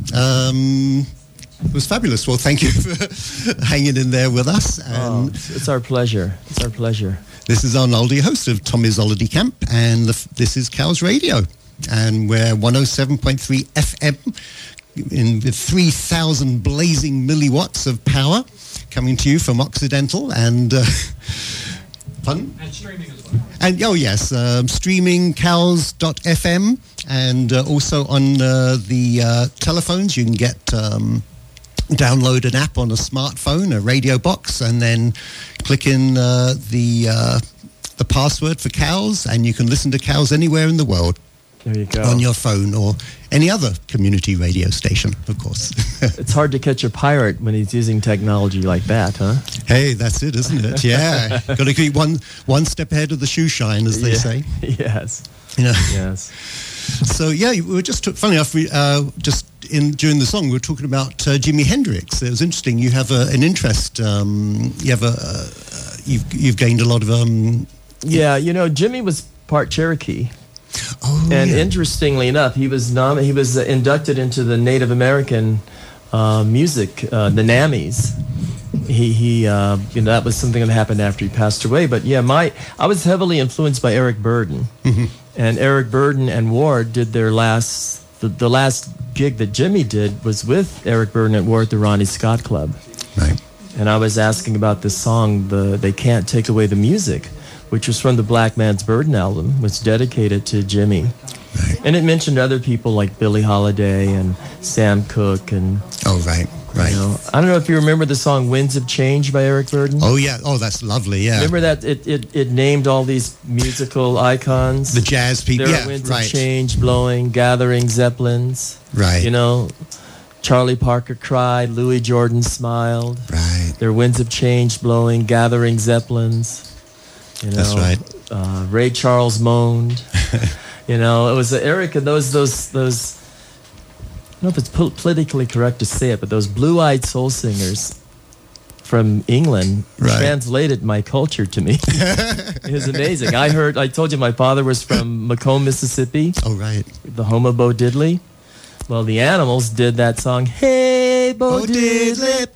um, it was fabulous. Well, thank you for hanging in there with us. Oh, And it's, it's our pleasure. It's our pleasure. this is Arnoldi, host of Tommy's Holiday Camp, and the, this is Cows Radio, and we're one oh seven point three F M in with three thousand blazing milliwatts of power coming to you from Occidental and. Uh, Pardon? And streaming as well. And oh yes, um, streaming cows dot f m, and uh, also on uh, the uh, telephones you can get um, download an app on a smartphone, a radio box, and then click in uh, the uh, the password for Cows, and you can listen to Cows anywhere in the world There you go. on your phone or any other community radio station, of course. It's hard to catch a pirate when he's using technology like that, huh? Hey, that's it, isn't it? Yeah, got to keep one one step ahead of the shoe shine, as they Yeah. say. Yes. You know. Yes. So yeah, we were just funny enough. We uh, just in during the song we were talking about uh, Jimi Hendrix. It was interesting. You have a, an interest. Um, you have a uh, you've you've gained a lot of. Um, Yeah, you know, Jimmy was part Cherokee. oh, And yeah. interestingly enough, he was nom- he was uh, inducted into the Native American uh, music, uh, the NAMIs. He he, uh, you know, that was something that happened after he passed away. But yeah, my I was heavily influenced by Eric Burden, and Eric Burden and Ward did their last the, the last gig that Jimmy did was with Eric Burden and Ward at the Ronnie Scott Club. right. And I was asking about this song, the They Can't Take Away the Music, which was from the Black Man's Burden album, was dedicated to Jimmy. Right. And it mentioned other people like Billie Holiday and Sam Cooke and, Oh, right, right. you know, I don't know if you remember the song Winds of Change by Eric Burden. Oh, yeah. Oh, that's lovely. Yeah. Remember that it, it, it named all these musical icons? the jazz people. There are Yeah, winds right. of change blowing, gathering zeppelins. Right. You know, Charlie Parker cried, Louis Jordan smiled. Right. There are winds of change blowing, gathering zeppelins. You know, That's right. Uh, Ray Charles moaned. You know, it was uh, Eric and those those those. I don't know if it's po- politically correct to say it, but those blue-eyed soul singers from England Right. translated my culture to me. It was amazing. I heard. I told you my father was from Macomb, Mississippi, Oh, right. the home of Bo Diddley. Well, the Animals did that song. Hey, Bo, Oh, Diddley.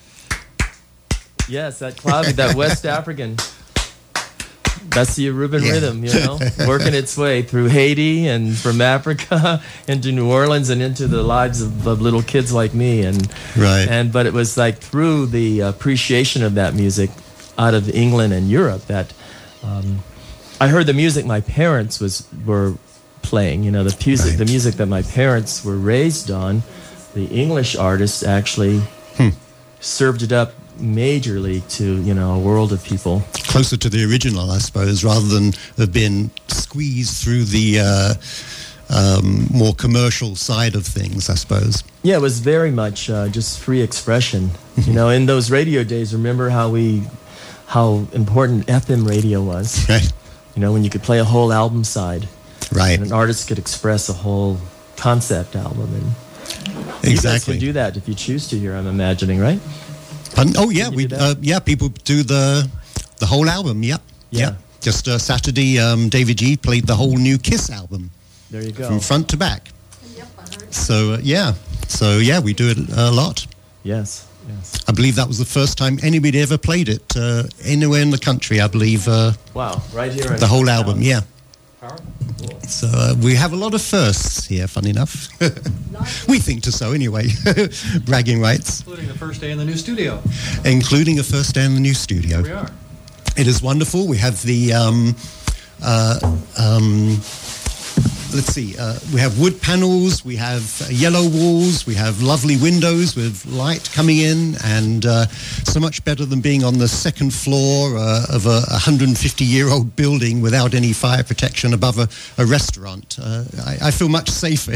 Yes, that cloudy, that West African. That's the Aruban Yeah. rhythm, you know, working its way through Haiti and from Africa into New Orleans and into the lives of, of little kids like me. And Right. and but it was like through the appreciation of that music out of England and Europe that um, I heard the music my parents was were playing. You know, the music Right. the music that my parents were raised on. The English artists actually Hmm. served it up majorly to, you know, a world of people. Closer to the original, I suppose, rather than have been squeezed through the uh, um, more commercial side of things, I suppose. Yeah, it was very much uh, just free expression. You know, in those radio days, remember how we, how important F M radio was? Right. You know, when you could play a whole album side, Right. and an artist could express a whole concept album. And you guys Exactly. can do that if you choose to here, I'm imagining, right? Pardon? Oh yeah, Can you we do uh, that? yeah people do the the whole album. Yep. Yeah. Yep. Just uh, Saturday, um, David G played the whole new Kiss album There you go. from front to back. Yep, I heard. So uh, yeah, so yeah, we do it a lot. Yes, yes. I believe that was the first time anybody ever played it uh, anywhere in the country. I believe uh, Wow, right here. in the whole town. album. Yeah. Powerful. So uh, we have a lot of firsts here. Funny enough, we think to so anyway. Bragging rights, Including the first day in the new studio. including a first day in the new studio. Here we are. It is wonderful. We have the um, uh, um, let's see, uh, we have wood panels, we have uh, yellow walls, we have lovely windows with light coming in, and uh, so much better than being on the second floor uh, of a one hundred fifty year old building without any fire protection above a, a restaurant. Uh, I, I feel much safer.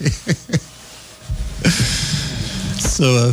So, uh,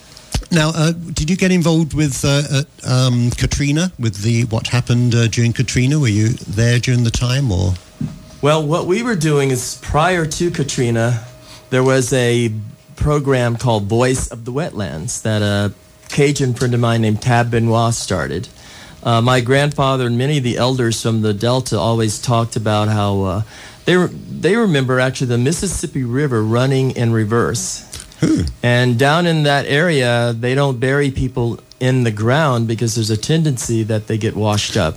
now, uh, did you get involved with uh, uh, um, Katrina, with the what happened uh, during Katrina? Were you there during the time, or? Well, what we were doing is prior to Katrina, there was a program called Voice of the Wetlands that a Cajun friend of mine named Tab Benoit started. Uh, my grandfather and many of the elders from the Delta always talked about how uh, they re- they remember actually the Mississippi River running in reverse. Hmm. And down in that area, they don't bury people in the ground because there's a tendency that they get washed up.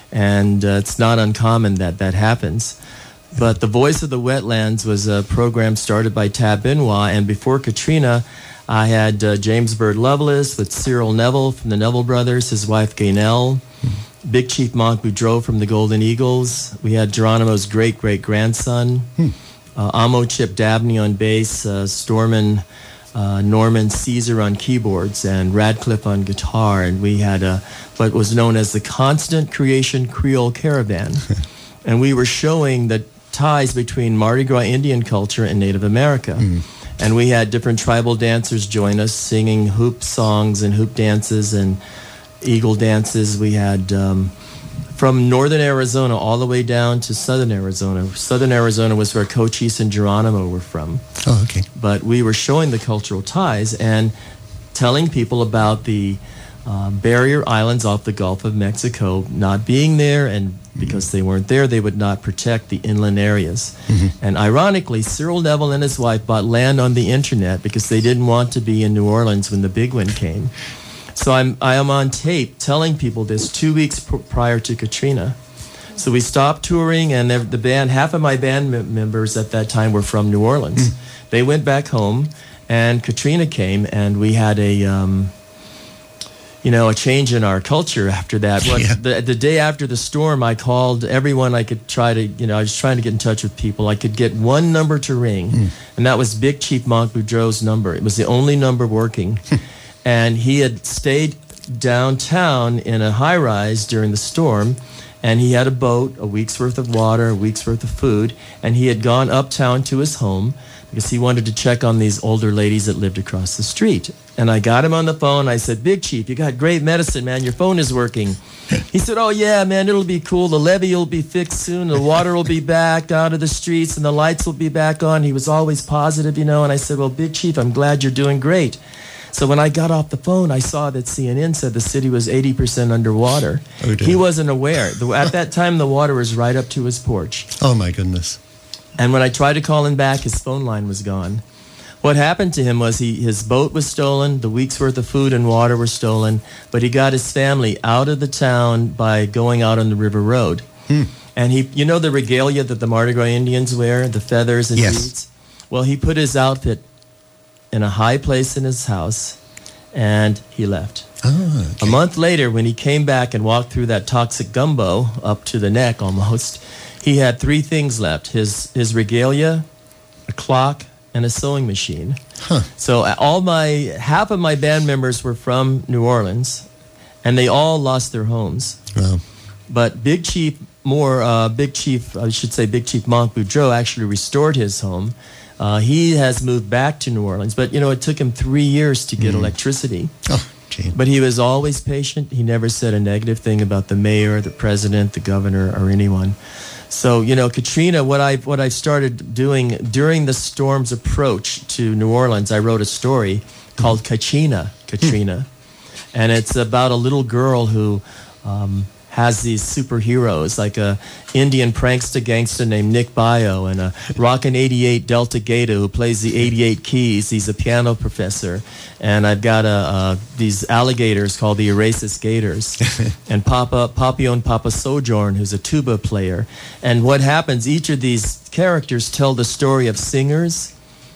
And uh, it's not uncommon that that happens. But the Voice of the Wetlands was a program started by Tab Benoit. And before Katrina, I had uh, James Bird Lovelace with Cyril Neville from the Neville Brothers, his wife Gaynell, hmm. Big Chief Monk Boudreau from the Golden Eagles. We had Geronimo's great-great-grandson. Hmm. Uh, Amo Chip Dabney on bass, uh, Stormin uh, Norman Caesar on keyboards, and Radcliffe on guitar. And we had a, what was known as the Constant Creation Creole Caravan. And we were showing the ties between Mardi Gras Indian culture and Native America. Mm. And we had different tribal dancers join us, singing hoop songs and hoop dances and eagle dances. We had... Um, from northern Arizona all the way down to southern Arizona. Southern Arizona was where Cochise and Geronimo were from. Oh, okay. But we were showing the cultural ties and telling people about the uh, barrier islands off the Gulf of Mexico not being there, and because they weren't there, they would not protect the inland areas. Mm-hmm. And ironically, Cyril Neville and his wife bought land on the internet because they didn't want to be in New Orleans when the big one came. So I'm I am on tape telling people this two weeks pr- prior to Katrina. So we stopped touring, and the band, half of my band m- members at that time were from New Orleans. Mm. They went back home, and Katrina came, and we had a, um, you know, a change in our culture after that. What, yeah. the, the day after the storm, I called everyone I could try to, you know, I was trying to get in touch with people. I could get one number to ring, mm. and that was Big Chief Monk Boudreau's number. It was the only number working. And he had stayed downtown in a high-rise during the storm, and he had a boat, a week's worth of water, a week's worth of food, and he had gone uptown to his home because he wanted to check on these older ladies that lived across the street. And I got him on the phone. I said, Big Chief, you got great medicine, man. Your phone is working. He said, oh, yeah, man, it'll be cool. The levee will be fixed soon. The water will be back out of the streets, and the lights will be back on. He was always positive, you know. And I said, well, Big Chief, I'm glad you're doing great. So when I got off the phone, I saw that C N N said the city was eighty percent underwater. Oh, dear. He wasn't aware. The, at that time, the water was right up to his porch. Oh, my goodness. And when I tried to call him back, his phone line was gone. What happened to him was he his boat was stolen, the week's worth of food and water were stolen, but he got his family out of the town by going out on the River Road. Hmm. And he, you know the regalia that the Mardi Gras Indians wear, the feathers and yes. beads? Well, he put his outfit in a high place in his house, and he left. Oh, okay. A month later, when he came back and walked through that toxic gumbo up to the neck almost, he had three things left: his his regalia, a clock, and a sewing machine. Huh. So all my half of my band members were from New Orleans, and they all lost their homes. Wow. But Big Chief Moore, uh, Big Chief, I should say Big Chief Monk Boudreau actually restored his home. Uh, he has moved back to New Orleans, but, you know, it took him three years to get mm. electricity. Oh, gee. But he was always patient. He never said a negative thing about the mayor, the president, the governor, or anyone. So, you know, Katrina, what I what I started doing during the storm's approach to New Orleans, I wrote a story called Kachina, Katrina. And it's about a little girl who... Um, has these superheroes, like a Indian prankster gangster named Nick Bio and a rockin' eighty-eight Delta Gator who plays the eighty-eight keys. He's a piano professor. And I've got a, uh, these alligators called the Erasus Gators. And Papa Papillon Papa Sojourn, who's a tuba player. And what happens, each of these characters tell the story of singers,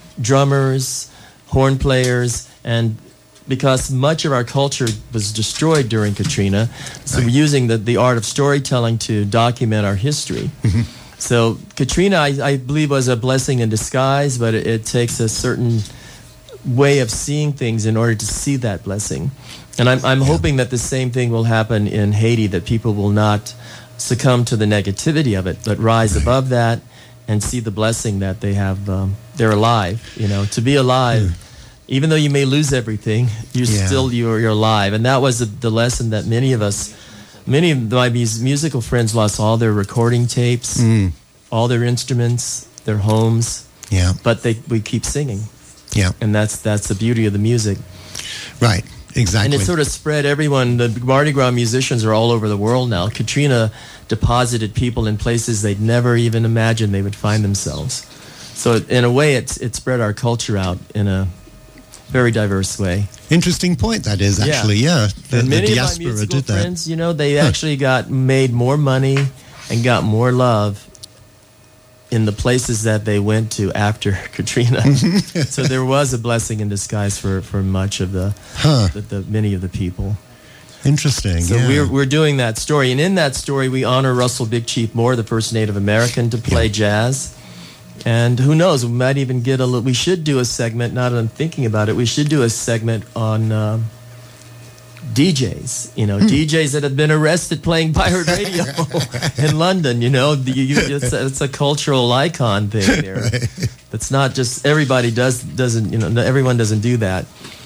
drummers, horn players, and because much of our culture was destroyed during Katrina, so right. we're using the, the art of storytelling to document our history. Mm-hmm. So Katrina, I, I believe, was a blessing in disguise, but it, it takes a certain way of seeing things in order to see that blessing. And I'm, I'm hoping that the same thing will happen in Haiti, that people will not succumb to the negativity of it, but rise above that and see the blessing that they have. Um, they're alive, you know, to be alive. Mm. Even though you may lose everything, you're Yeah. still, you're, you're alive. And that was the, the lesson that many of us, many of my mus- musical friends lost all their recording tapes, Mm. all their instruments, their homes, Yeah. but they we keep singing. Yeah. And that's that's the beauty of the music. Right. Exactly. And it sort of spread everyone. The Mardi Gras musicians are all over the world now. Katrina deposited people in places they'd never even imagined they would find themselves. So in a way, it's it spread our culture out in a very diverse way. Interesting point that is, Yeah. actually, yeah. The, And the many of my diaspora musical did that. friends, you know, they actually got made more money and got more love in the places that they went to after Katrina. So there was a blessing in disguise for, for much of the, Huh. the, the many of the people. Interesting, So yeah. we're we're doing that story, and in that story we honor Russell Big Chief Moore, the first Native American to play jazz. And who knows, we might even get a little, we should do a segment, now that I'm thinking about it, we should do a segment on um, D Js, you know, Hmm. D Js that have been arrested playing pirate radio in London, you know, the, you, it's, a, it's a cultural icon thing there. It's not just, everybody does, doesn't, you know, everyone doesn't do that.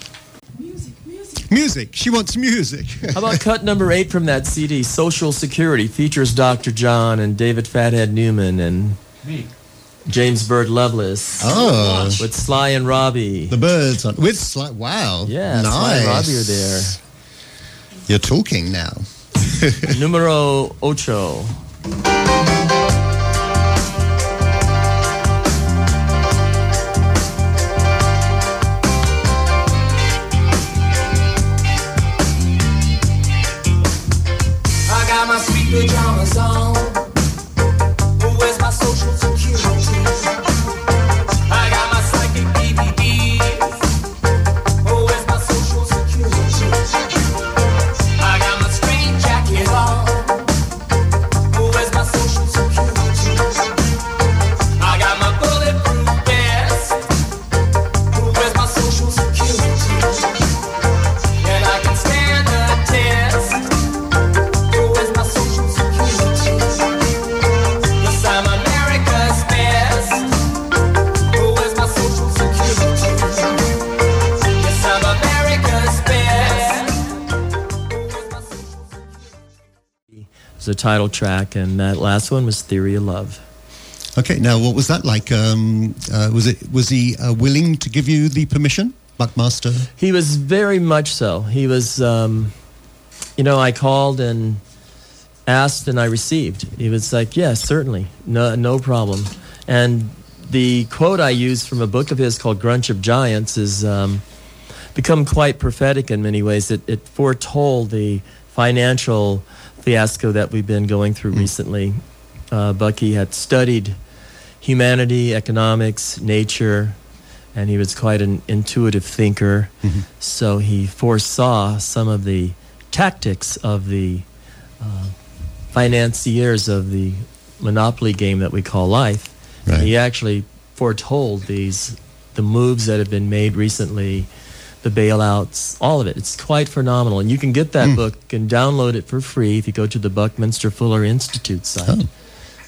Music. She wants music. How about cut number eight from that C D, Social Security, features Doctor John and David Fathead Newman and Me. James Bird Lovelace. Oh. With Sly and Robbie. The Birds on with Sly. Wow. Yeah, nice. Sly and Robbie are there. You're talking now. Numero ocho. I got my sweet pajamas on. Where's my social security? I got my psychic D V Ds. Where's my social security? I got my string jacket on. Where's my social security? I got my bulletproof vest. Where's my social security? And I can stand the test. Where's my social security? 'Cause I'm America's best. Where's my social security? Yes, I'm America's best. Where's my social security? It's a title track, and that last one was Theory of Love. Okay, now what was that like? Um, uh, was it was he uh, willing to give you the permission, Buckmaster? He was very much so. He was, um, you know, I called and asked and I received. He was like, yes, certainly, no, no problem. And the quote I used from a book of his called Grunch of Giants is um, become quite prophetic in many ways. It, it foretold the financial fiasco that we've been going through recently. Uh, Bucky had studied humanity, economics, nature, and he was quite an intuitive thinker. So he foresaw some of the tactics of the uh, financiers of the monopoly game that we call life. Right. He actually foretold these, the moves that have been made recently, the bailouts, all of it. It's quite phenomenal. And you can get that book and download it for free if you go to the Buckminster Fuller Institute site. Oh.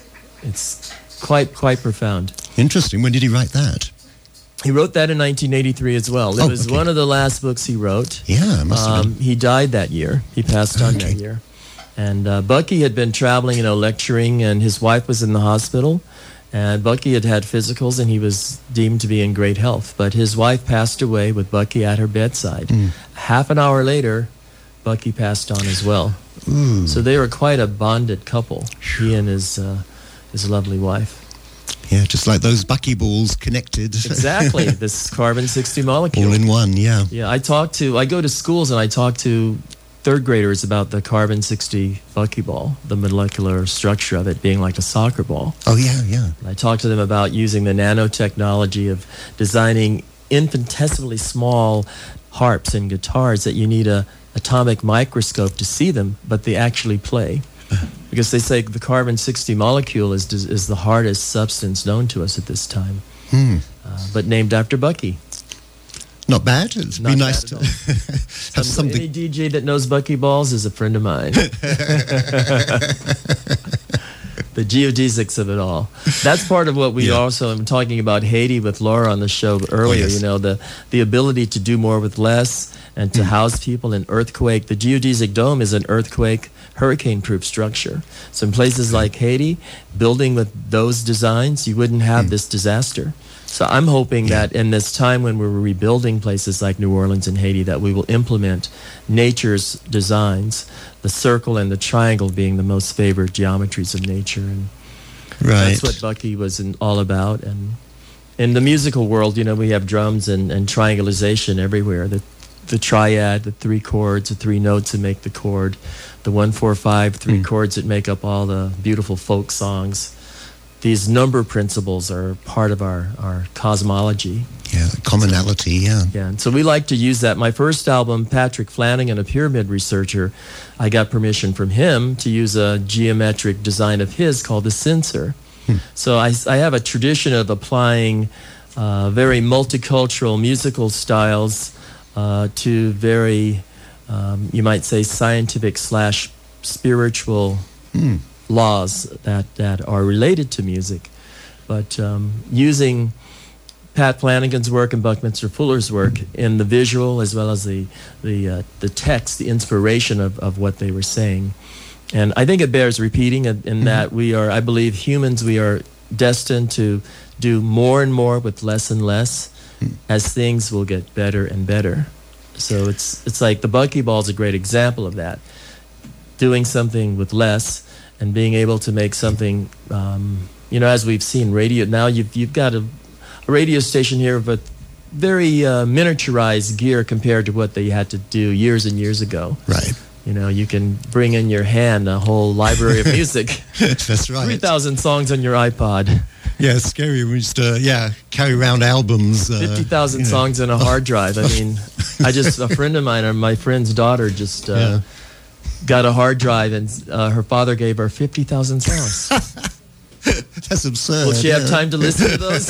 It's quite, quite profound. Interesting. When did he write that? He wrote that in nineteen eighty-three as well. It Oh, was okay. one of the last books he wrote. Yeah, it must have Um, he died that year. He passed on Okay. that year. And uh, Bucky had been traveling, you know, lecturing, and his wife was in the hospital. And Bucky had had physicals, and he was deemed to be in great health. But his wife passed away with Bucky at her bedside. Mm. Half an hour later, Bucky passed on as well. Ooh. So they were quite a bonded couple, he and his uh, his lovely wife. Yeah, just like those buckyballs connected. Exactly, this carbon sixty molecule. All in one, yeah. Yeah, I talk to, I go to schools and I talk to third graders about the carbon sixty buckyball, the molecular structure of it being like a soccer ball. Oh, yeah, yeah. And I talk to them about using the nanotechnology of designing infinitesimally small harps and guitars that you need a atomic microscope to see them, but they actually play. because they say the carbon sixty molecule is is the hardest substance known to us at this time, Hmm. uh, but named after Bucky. Not bad. It'd Not be nice bad to at all. have Some- something. Any D J that knows buckyballs is a friend of mine. The geodesics of it all. That's part of what we Yeah. also, I'm talking about Haiti with Laura on the show earlier, yes. you know, the, the ability to do more with less and to house people in earthquake. The geodesic dome is an earthquake, hurricane-proof structure. So in places like Haiti, building with those designs, you wouldn't have this disaster. So I'm hoping that in this time when we're rebuilding places like New Orleans and Haiti, that we will implement nature's designs, the circle and the triangle being the most favored geometries of nature. And Right. that's what Bucky was in, all about. And in the musical world, you know, we have drums and, and triangulation everywhere. The, the triad, the three chords, the three notes that make the chord, the one, four, five, three Mm. chords that make up all the beautiful folk songs. These number principles are part of our, our cosmology. Yeah, commonality, yeah. Yeah, and so we like to use that. My first album, Patrick Flanagan, a pyramid researcher, I got permission from him to use a geometric design of his called the sensor. Hmm. So I, I have a tradition of applying uh, very multicultural musical styles uh, to very, um, you might say, scientific slash spiritual Hmm. laws that, that are related to music. But um, using Pat Flanagan's work and Buckminster Fuller's work in the visual as well as the the uh, the text, the inspiration of, of what they were saying. And I think it bears repeating in, in that we are, I believe, humans, we are destined to do more and more with less and less as things will get better and better. So it's it's like the buckyball is a great example of that. Doing something with less and being able to make something, um, you know, as we've seen radio, now you've, you've got a, a radio station here with very uh, miniaturized gear compared to what they had to do years and years ago. Right. You know, you can bring in your hand a whole library of music. That's right. three thousand songs on your iPod. Yeah, it's scary. We used to, yeah, carry around albums. Uh, fifty thousand you know. songs in a hard drive. I mean, I just, a friend of mine, or my friend's daughter just uh, Yeah. got a hard drive and uh, her father gave her fifty thousand songs. That's absurd. Will she have yeah. time to listen to those?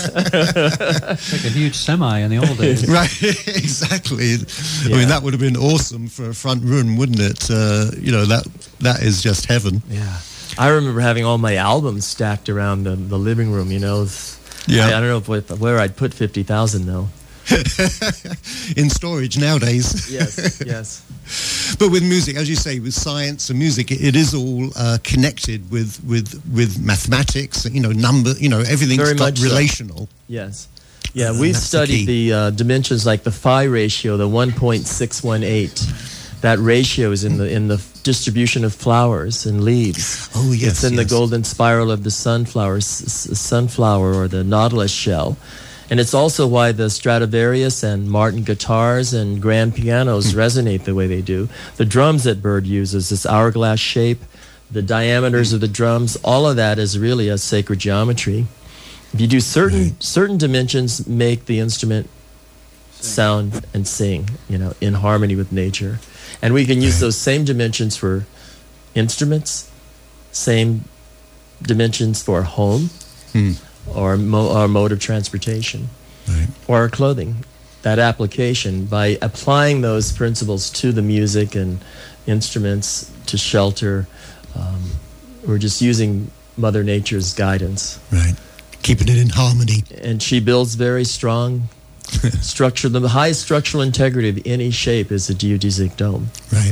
Like a huge semi in the old days. Right, exactly. I Yeah. mean, that would have been awesome for a front room, wouldn't it? Uh, you know, that that is just heaven. Yeah. I remember having all my albums stacked around the, the living room, you know. Yeah. I, I don't know if, with, where I'd put fifty thousand, though. In storage nowadays. Yes, yes. But with music, as you say, with science and music, it, it is all uh, connected with, with with mathematics. You know, number. You know, everything's Very got much so. relational. Yes. Yeah, Uh, we've that's the studied key. the, uh, dimensions like the phi ratio, the one point six one eight. That ratio is in the in the distribution of flowers and leaves. Oh yes, It's in the yes. golden spiral of the sunflower, s- s- sunflower or the nautilus shell. And it's also why the Stradivarius and Martin guitars and grand pianos resonate the way they do. The drums that Bird uses, this hourglass shape, the diameters of the drums, all of that is really a sacred geometry. If you do certain Right. certain dimensions, make the instrument sound and sing, you know, in harmony with nature. And we can use those same dimensions for instruments, same dimensions for home, Hmm. or, mo- or mode of transportation, Right. or clothing. That application, by applying those principles to the music and instruments to shelter, um, we're just using Mother Nature's guidance. Right. Keeping it in harmony. And she builds very strong structure. The highest structural integrity of any shape is the geodesic dome. Right.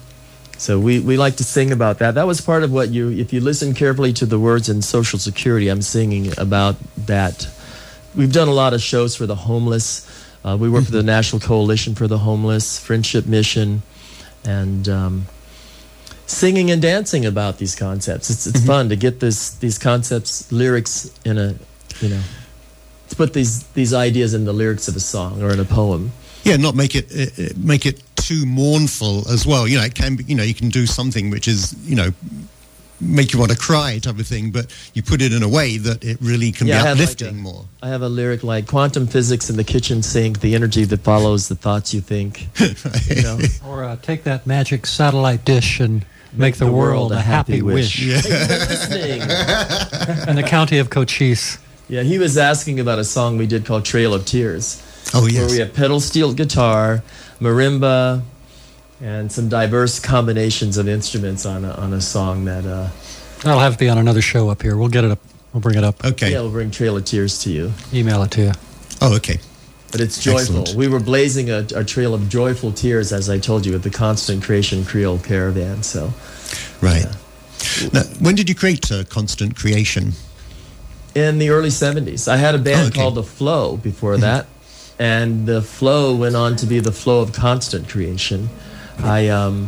So we, we like to sing about that. That was part of what you, if you listen carefully to the words in Social Security, I'm singing about that. We've done a lot of shows for the homeless. Uh, we work for the National Coalition for the Homeless, Friendship Mission, and um, singing and dancing about these concepts. It's it's fun to get this these concepts, lyrics in a, you know, to put these these ideas in the lyrics of a song or in a poem. Yeah, not make it uh, uh, make it too mournful as well. You know, it can be. You know, you can do something which is, you know, make you want to cry type of thing, but you put it in a way that it really can Yeah, I be have like uplifting a- more. I have a lyric like quantum physics in the kitchen sink, the energy that follows the thoughts you think. You know? Or uh, take that magic satellite dish and make the world a happy wish. Yeah. Hey, you were listening. In the county of Cochise. Yeah, he was asking about a song we did called Trail of Tears. Oh, yes. Where we have pedal steel guitar, marimba, and some diverse combinations of instruments on a, on a song that... Uh, That'll have to be on another show up here. We'll get it up. We'll bring it up. Okay. Yeah, we'll bring Trail of Tears to you. Email it to you. Oh, okay. But it's joyful. Excellent. We were blazing a, a trail of joyful tears, as I told you, with the Constant Creation Creole Caravan. So, Right. yeah. Now, when did you create uh, Constant Creation? In the early seventies. I had a band Oh, okay. called The Flow before that, and The Flow went on to be The Flow of Constant Creation. I um,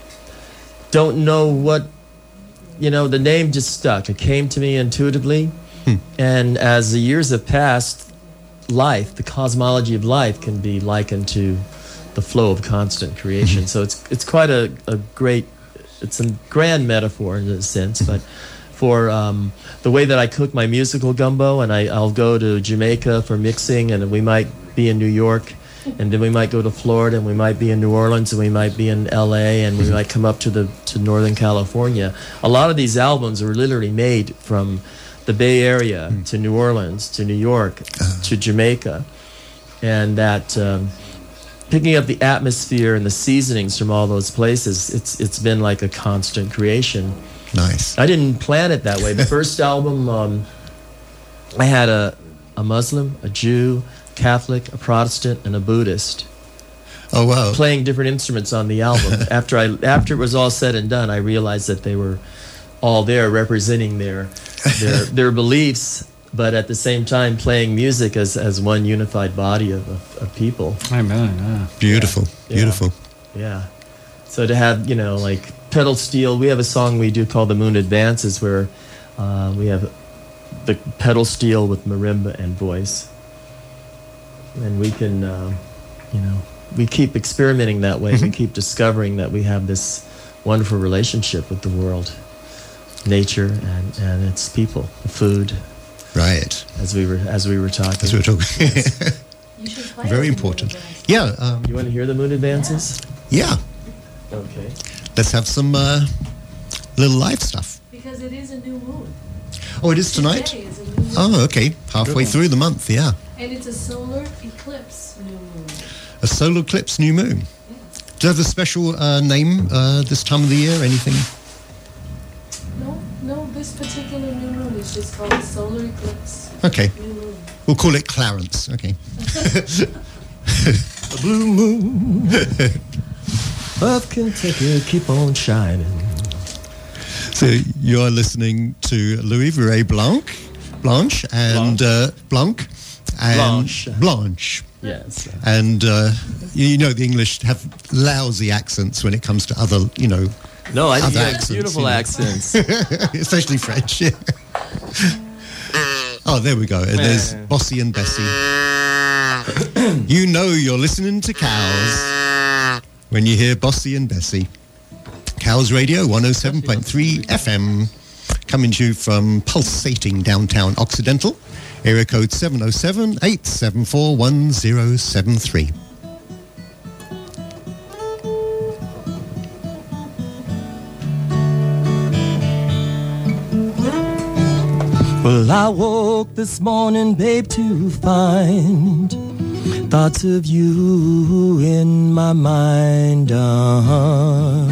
don't know what, you know, the name just stuck. It came to me intuitively, Hmm. and as the years have passed, life, the cosmology of life, can be likened to the flow of constant creation. So it's it's quite a, a great, it's a grand metaphor in a sense, but for um, the way that I cook my musical gumbo, and I, I'll go to Jamaica for mixing, and we might be in New York, and then we might go to Florida, and we might be in New Orleans, and we might be in L A, and we might come up to the to Northern California. A lot of these albums are literally made from the Bay Area to New Orleans to New York to Jamaica, and that um, picking up the atmosphere and the seasonings from all those places, it's it's been like a constant creation. Nice. I didn't plan it that way. The first album, um, I had a a Muslim, a Jew, Catholic, a Protestant, and a Buddhist Oh, wow. playing different instruments on the album. after I after it was all said and done, I realized that they were all there representing their their their beliefs, but at the same time playing music as, as one unified body of, of, of people. Amen. Yeah. Beautiful. Yeah. Beautiful. Yeah. So to have, you know, like pedal steel, we have a song we do called The Moon Advances, where uh, we have the pedal steel with marimba and voice. And we can, uh, you know, we keep experimenting that way. We keep discovering that we have this wonderful relationship with the world, nature, and, and its people, the food, Right. as we were as we were talking. As we were talking. You should play Very it. important. Yeah. Um, You want to hear the Moon Advances? yeah. Okay. Let's have some uh, little live stuff. Because it is a new moon. Oh, it is tonight? Today is a new moon. Oh, okay. Halfway through the month, yeah. And it's a solar eclipse new moon. A solar eclipse, new moon. Do you have a special uh, name uh, this time of the year? Anything? No, no, this particular new moon is just called a solar eclipse Okay. new moon. We'll call it Clarence. Okay. A blue moon of Kentucky, keep on shining. So you're listening to Louis Viret Blanc, Blanche, and uh, Blanc, and Blanche. Blanche. Yes. And uh, you know the English have lousy accents when it comes to other, you know, No, I think Other you have accents, beautiful you know. accents. especially French. Yeah. Oh, there we go. And there's Bossy and Bessie. You know you're listening to Cows when you hear Bossy and Bessie. Cows Radio one oh seven point three F M, coming to you from pulsating downtown Occidental. Area code seven oh seven, eight seven four, one oh seven three. Well, I woke this morning, babe, to find thoughts of you in my mind. Uh-huh.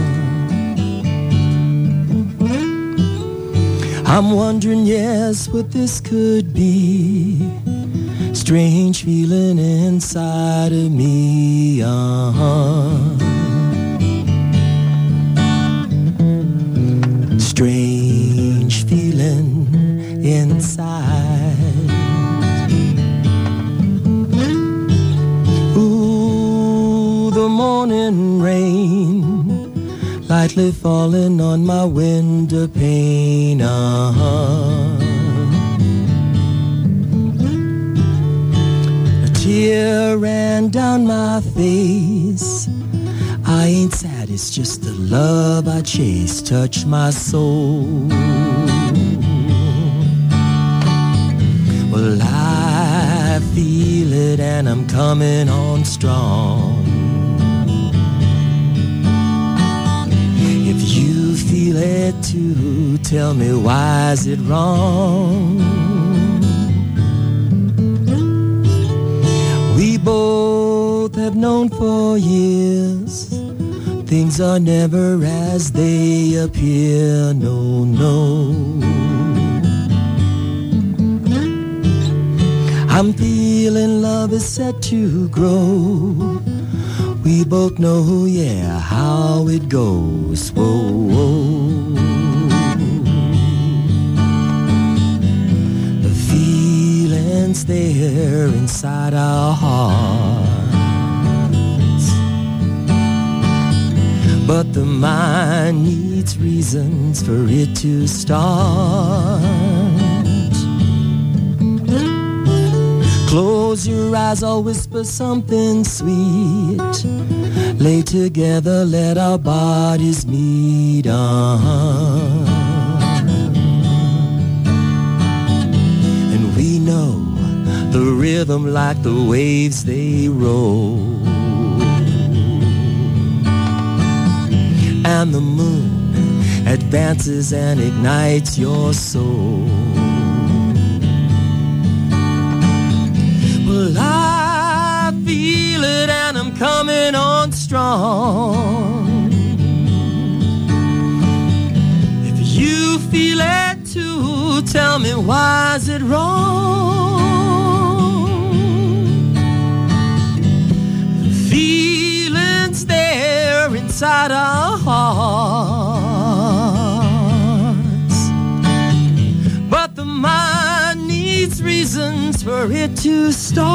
I'm wondering, yes, what this could be. Strange feeling inside of me. Uh-huh. Strange feeling inside. Ooh, the morning rain lightly falling on my window pane. Uh-huh. A tear ran down my face. I ain't sad, it's just the love I chase touched my soul. Well, I feel it and I'm coming on strong. If you it too, tell me why is it wrong? We both have known for years things are never as they appear, no, no. I'm feeling love is set to grow. We both know, yeah, how it goes, whoa, whoa. The feeling's there inside our hearts, but the mind needs reasons for it to start. Close your eyes, I'll whisper something sweet. Lay together, let our bodies meet. Uh-huh. And we know the rhythm like the waves they roll. And the moon advances and ignites your soul. Well, I feel it and I'm coming on strong. If you feel it too, tell me why is it wrong? The feeling's there inside our hearts, but the mind needs reasons for it to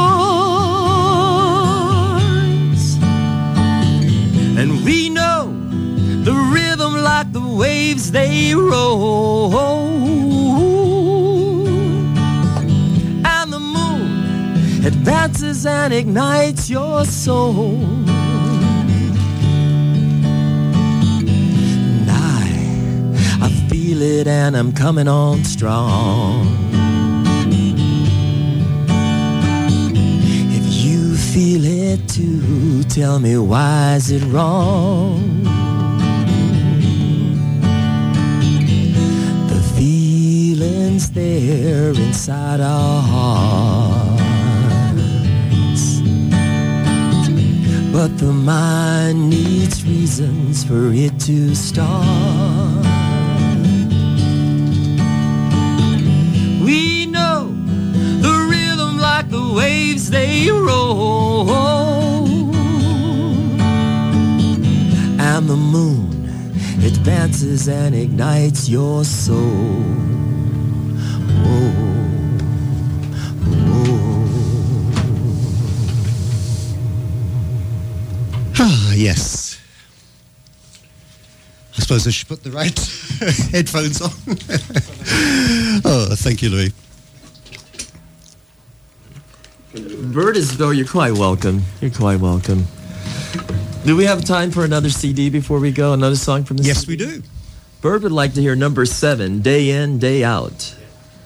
start. And we know the rhythm like the waves they roll. And the moon advances and ignites your soul. And I, I feel it and I'm coming on strong. Feel it too, tell me why is it wrong? The feeling's there inside our hearts, but the mind needs reasons for it to start. We know the rhythm like the waves they roll. And the moon advances and ignites your soul. Whoa, whoa. Ah, yes. I suppose I should put the right headphones on. Oh, thank you, Louis. Bert is, though, you're quite welcome. You're quite welcome. Do we have time for another C D before we go? Another song from the Yes, C D? we do. Bert would like to hear number seven, Day In, Day Out.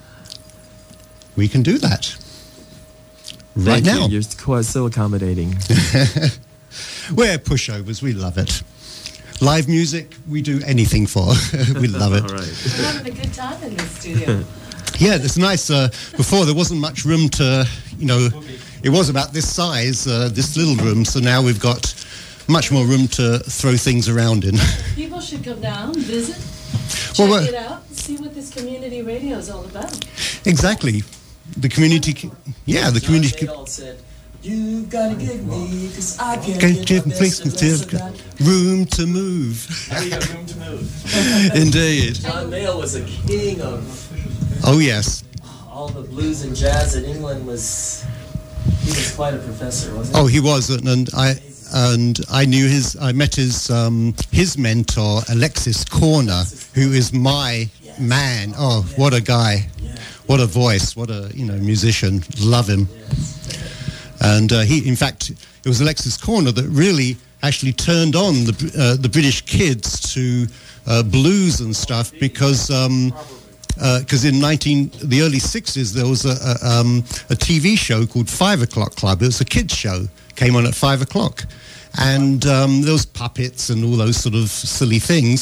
We can do that. Right Thank now. you. You're quite so accommodating. We're pushovers. We love it. Live music, we do anything for. We love it. All right. We're having a good time in this studio. Yeah, it's nice. Uh, before, there wasn't much room to, you know, it was about this size, uh, this little room. So now we've got much more room to throw things around in. People should come down, visit, Well, check uh, it out, and see what this community radio is all about. Exactly. The community, c- yeah, the community. c- said, you gotta give me, cause I can't Can get give my place best to- unless I got room to move. Now you got room to move. Indeed. John Mayall was a king of Oh, yes. all the blues and jazz in England. Was he was quite a professor, wasn't he? Oh, he was, and, and I and I knew his. I met his um, his mentor, Alexis Corner, who is my man. Oh, what a guy! What a voice! What a you know musician. Love him. And uh, he, in fact, it was Alexis Corner that really actually turned on the uh, the British kids to uh, blues and stuff because. Um, Because uh, in nineteen the early sixties there was a, a, um, a T V show called Five O'Clock Club. It was a kids show, came on at five o'clock, and um, there was puppets and all those sort of silly things.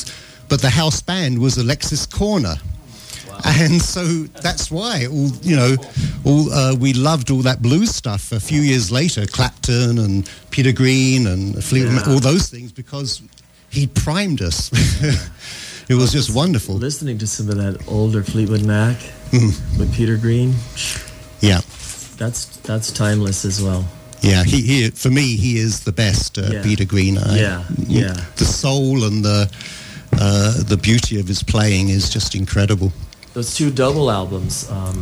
but the house band was Alexis Corner. And so that's why, all, you know, all uh, we loved all that blues stuff a few years later, Clapton and Peter Green and Fleetwood Mac, all those things, because he primed us. It was just wonderful. Listening to some of that older Fleetwood Mac Mm. with Peter Green, Yeah. that's that's timeless as well. Yeah, he, he for me, he is the best, uh, Yeah. Peter Green. I, Yeah, yeah. The soul and the uh, the beauty of his playing is just incredible. Those two double albums, um,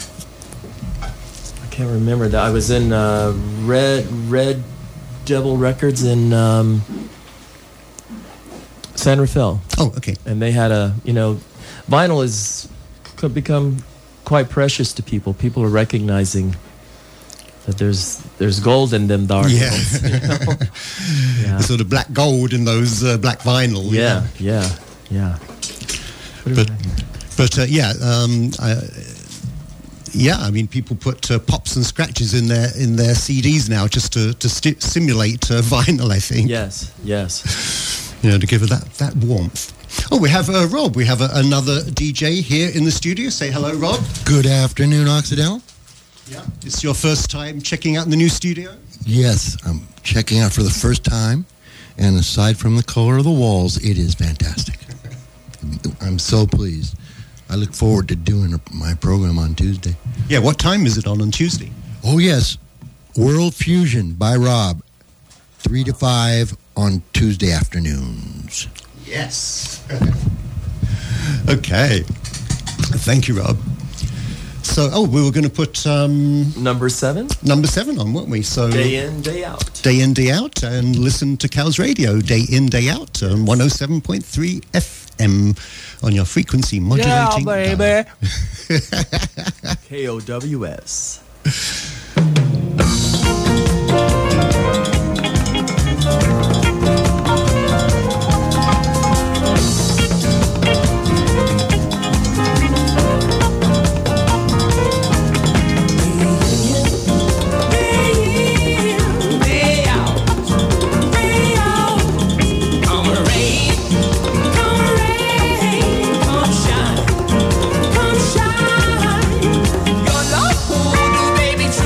I can't remember that. I was in uh, Red Red Devil Records in um, San Rafael, Oh, okay. and they had a, you know, vinyl is could become quite precious to people. People are recognizing that there's there's gold in them dark. Yeah. You know? Yeah. The sort of black gold in those uh, black vinyl. Yeah, yeah, yeah. But but uh, yeah, um, I, yeah. I mean, people put uh, pops and scratches in their in their C Ds now just to to sti- simulate uh, vinyl. I think. Yes, yes. You know, to give it that that warmth. Oh, we have uh, Rob. We have uh, another D J here in the studio. Say hello, Rob. Good afternoon, Occidental. Yeah. It's your first time checking out the new studio? Yes, I'm checking out for the first time, and aside from the color of the walls, it is fantastic. I'm so pleased. I look forward to doing my program on Tuesday. Yeah, what time is it on on Tuesday? Oh, yes, World Fusion by Rob, three to five on Tuesday afternoons. Yes. Okay. Thank you, Rob. So, oh, we were going to put um, Number seven, number seven on, weren't we? So day in, day out. day in, day out, and listen to Cal's Radio, day in, day out, on one oh seven point three F M on your frequency modulating. dial. K O W S. Your love voodoo, baby,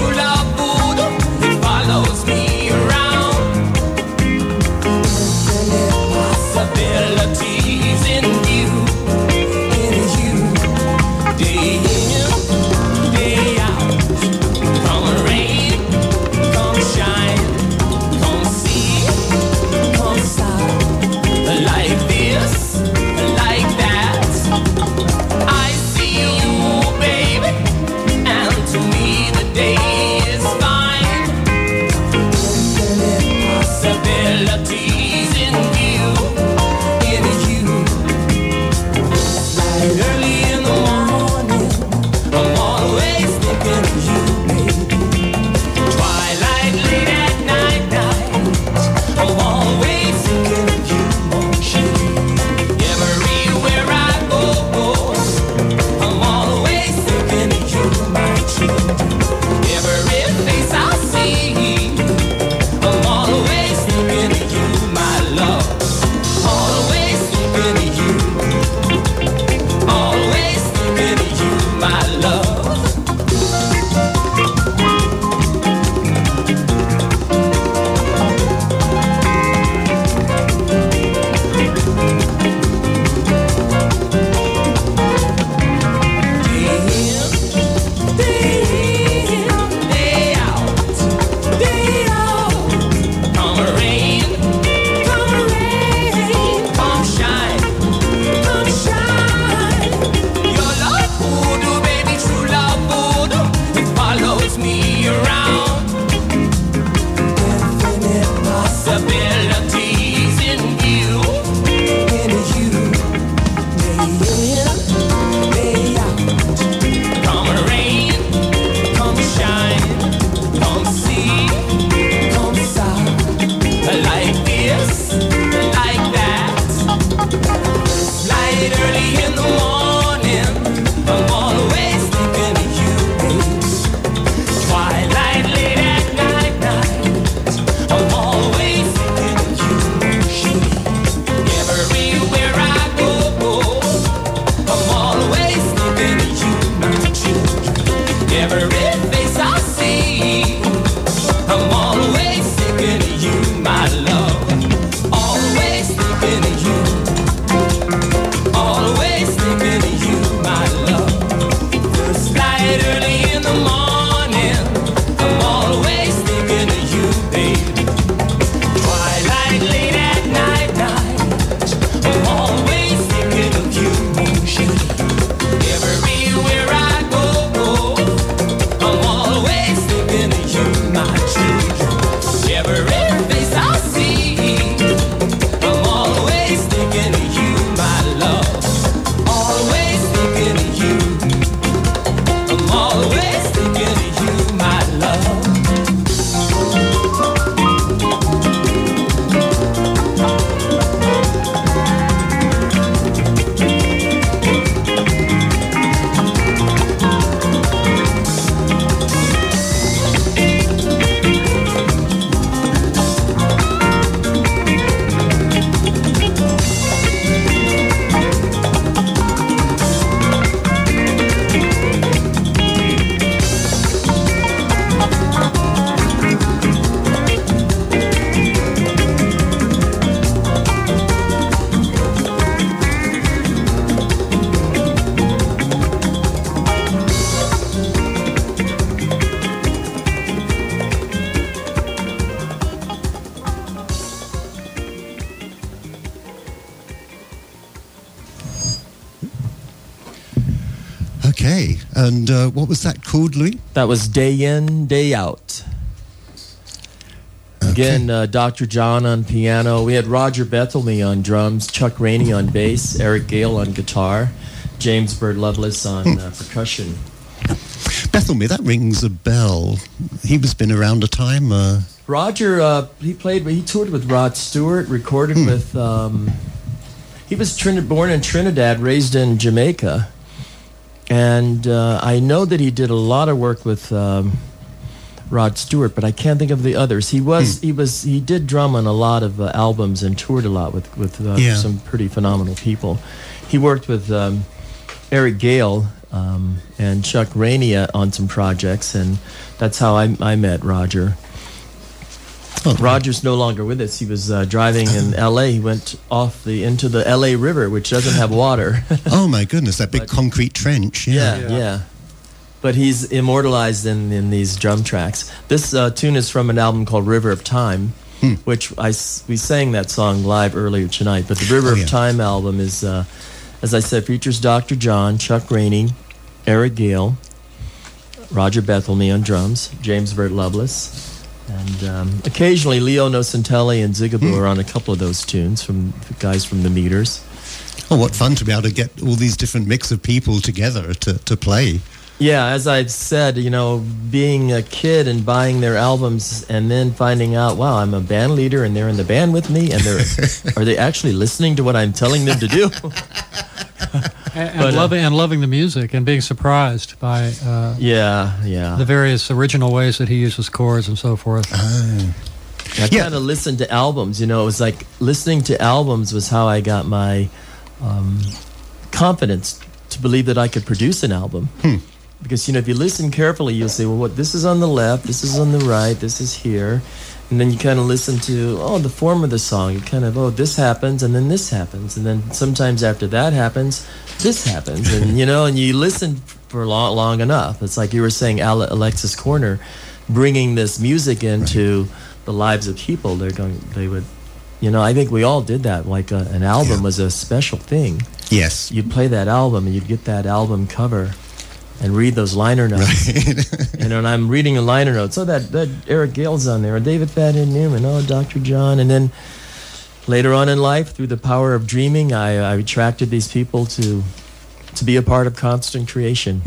Okay. And uh, what was that called, Louis? That was Day In, Day Out. Again, uh, Doctor John on piano. We had Roger Bethelme on drums, Chuck Rainey on bass, Eric Gale on guitar, James Bird Lovelace on uh, percussion. Bethelme, that rings a bell. He was been around a time. Uh... Roger, uh, he played, he toured with Rod Stewart, recorded hmm. with, um, he was Trin- born in Trinidad, raised in Jamaica. And uh, I know that he did a lot of work with um, Rod Stewart, but I can't think of the others. He was, hmm. he was, he did drum on a lot of uh, albums and toured a lot with, with uh, yeah. some pretty phenomenal people. He worked with um, Eric Gale, Um, and Chuck Rainey on some projects, and that's how I, I met Roger. Oh, Roger's no longer with us. He was uh, driving in L A. He went off the into the L A River, which doesn't have water. Oh my goodness, that big but, concrete trench. Yeah. Yeah, yeah, yeah. But he's immortalized in, in these drum tracks. This uh, tune is from an album called River of Time, hmm. which I, we sang that song live earlier tonight. But the River oh, yeah. of Time album is... Uh, As I said, features Doctor John, Chuck Rainey, Eric Gale, Roger Bethelme on drums, James Bird Lovelace, and um, occasionally Leo Nocentelli and Zigaboo mm. are on a couple of those tunes from the guys from the Meters. Oh, what fun to be able to get all these different mix of people together to, to play. Yeah, as I've said, you know, being a kid and buying their albums and then finding out, wow, I'm a band leader and they're in the band with me, and they're are they actually listening to what I'm telling them to do? and, but, and, loving, uh, and loving the music and being surprised by uh, yeah, yeah. the various original ways that he uses chords and so forth. Oh. I yeah. kind of listened to albums, you know, it was like listening to albums was how I got my um, confidence to believe that I could produce an album. Hmm. Because, you know, if you listen carefully, you'll say, well, what, this is on the left, this is on the right, this is here. And then you kind of listen to, oh, the form of the song. You kind of, oh, this happens, and then this happens. And then sometimes after that happens, this happens. And, you know, and you listen for long, long enough. It's like you were saying, Ale- Alexis Corner, bringing this music into right. the lives of people. They're going, they would, you know, I think we all did that. Like a, an album yeah. was a special thing. Yes. You'd play that album, and you'd get that album cover and read those liner notes. Right. You know, and I'm reading the liner notes. Oh, that, that Eric Gale's on there. Or David Fathead Newman. Oh, Doctor John. And then later on in life, through the power of dreaming, I, I attracted these people to to be a part of constant creation.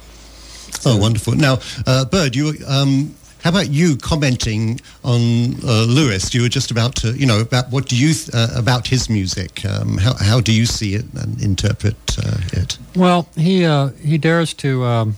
So, oh, wonderful. Now, uh, Bird, you um, how about you commenting on uh, Lewis? You were just about to, you know, about what do you, th- uh, about his music? Um, how, how do you see it and interpret uh, it? Well, he uh, he dares to um,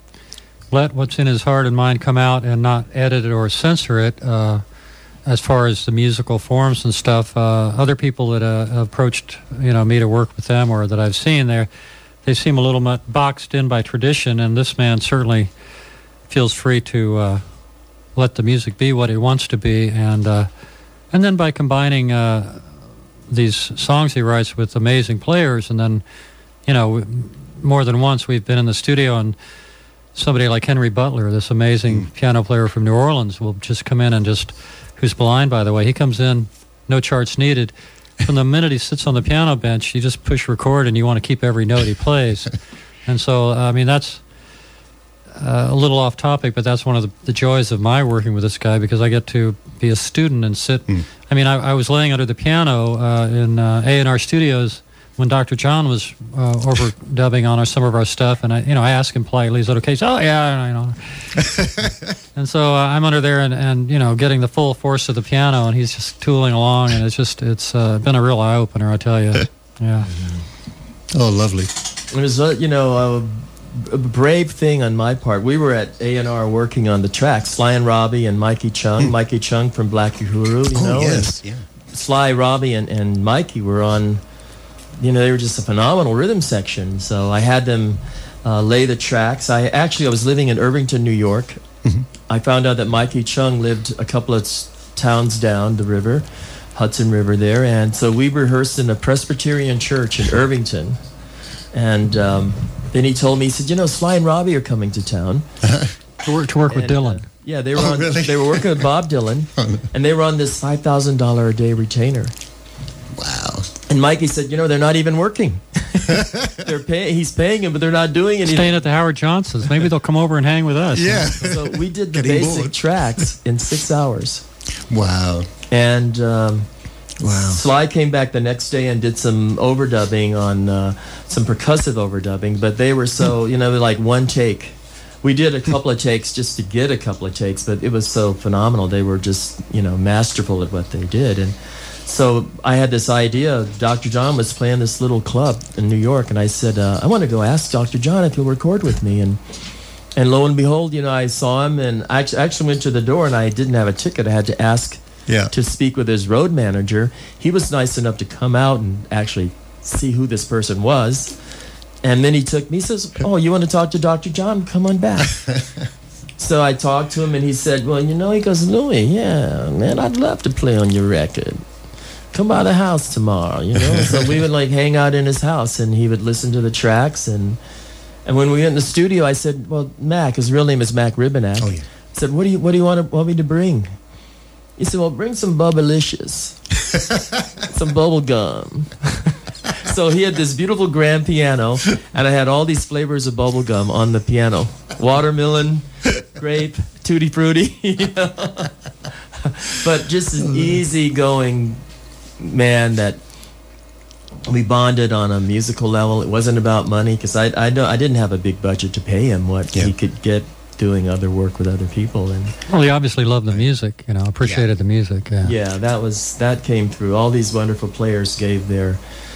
let what's in his heart and mind come out and not edit it or censor it uh, as far as the musical forms and stuff. Uh, other people that uh, approached, you know, me to work with them or that I've seen there, they seem a little bit boxed in by tradition, and this man certainly feels free to uh, let the music be what it wants to be, and uh, and then by combining uh, these songs he writes with amazing players, and then, you know, more than once we've been in the studio and somebody like Henry Butler, this amazing mm. piano player from New Orleans, will just come in and just, who's blind, by the way, he comes in, no charts needed. From the minute he sits on the piano bench, you just push record and you want to keep every note he plays. And so, I mean, that's uh, a little off topic, but that's one of the, the joys of my working with this guy, because I get to be a student and sit. Mm. I mean, I, I was laying under the piano uh, in uh, A and R Studios when Doctor John was uh, overdubbing on our, some of our stuff, and I, you know, I asked him politely, "Is that okay?" He said, "Oh yeah, you know." And so uh, I'm under there and, and you know, getting the full force of the piano, and he's just tooling along, and it's just it's uh, been a real eye opener, I tell you. Yeah. Oh, lovely. It was uh, you know a, a brave thing on my part. We were at A and R working on the tracks. Sly and Robbie and Mikey Chung. Mikey Chung from Black Uhuru, you oh, know. Yes, and yeah. Sly, Robbie, and, and Mikey were on. You know, they were just a phenomenal rhythm section. So I had them uh, lay the tracks. I actually I was living in Irvington, New York. Mm-hmm. I found out that Mikey Chung lived a couple of towns down the river, Hudson River there, and so we rehearsed in a Presbyterian church in Irvington. And um, then he told me, he said, "You know, Sly and Robbie are coming to town to work to work and, with Dylan." Uh, yeah, they were oh, on. Really? They were working with Bob Dylan, oh, no. and they were on this five thousand dollar a day retainer. Wow. And Mikey said, "You know, they're not even working." they're pay, he's paying him, but they're not doing anything. Staying at the Howard Johnsons. Maybe they'll come over and hang with us. Yeah. So we did the Getting basic bored. tracks in six hours. Wow. And um, Wow. Sly came back the next day and did some overdubbing on uh, some percussive overdubbing, but they were so, you know, like one take. We did a couple of takes just to get a couple of takes, but it was so phenomenal. They were just, you know, masterful at what they did. And so I had this idea. Doctor John was playing this little club in New York, and I said, uh, I want to go ask Doctor John if he'll record with me. And and lo and behold, you know, I saw him, and I act- actually went to the door, and I didn't have a ticket. I had to ask Yeah. to speak with his road manager. He was nice enough to come out and actually see who this person was. And then he took me, he says, oh, you want to talk to Doctor John? Come on back. So I talked to him, and he said, well, you know, he goes, Louis, yeah, man, I'd love to play on your record. Come by the house tomorrow, you know? So we would, like, hang out in his house, and he would listen to the tracks. And and when we went in the studio, I said, well, Mac, his real name is Mac Ribbenack. Oh, yeah. I said, what do you, what do you want, to, want me to bring? He said, well, bring some Bubblicious, some bubble gum. So he had this beautiful grand piano, and I had all these flavors of bubble gum on the piano. Watermelon, grape, tutti frutti. You know? But just an easygoing man that we bonded on a musical level. It wasn't about money, because I, I, know, I didn't have a big budget to pay him what Yeah. he could get doing other work with other people. And Well, he obviously loved the music, you know, appreciated the music. Yeah. yeah, that was that came through. All these wonderful players gave their,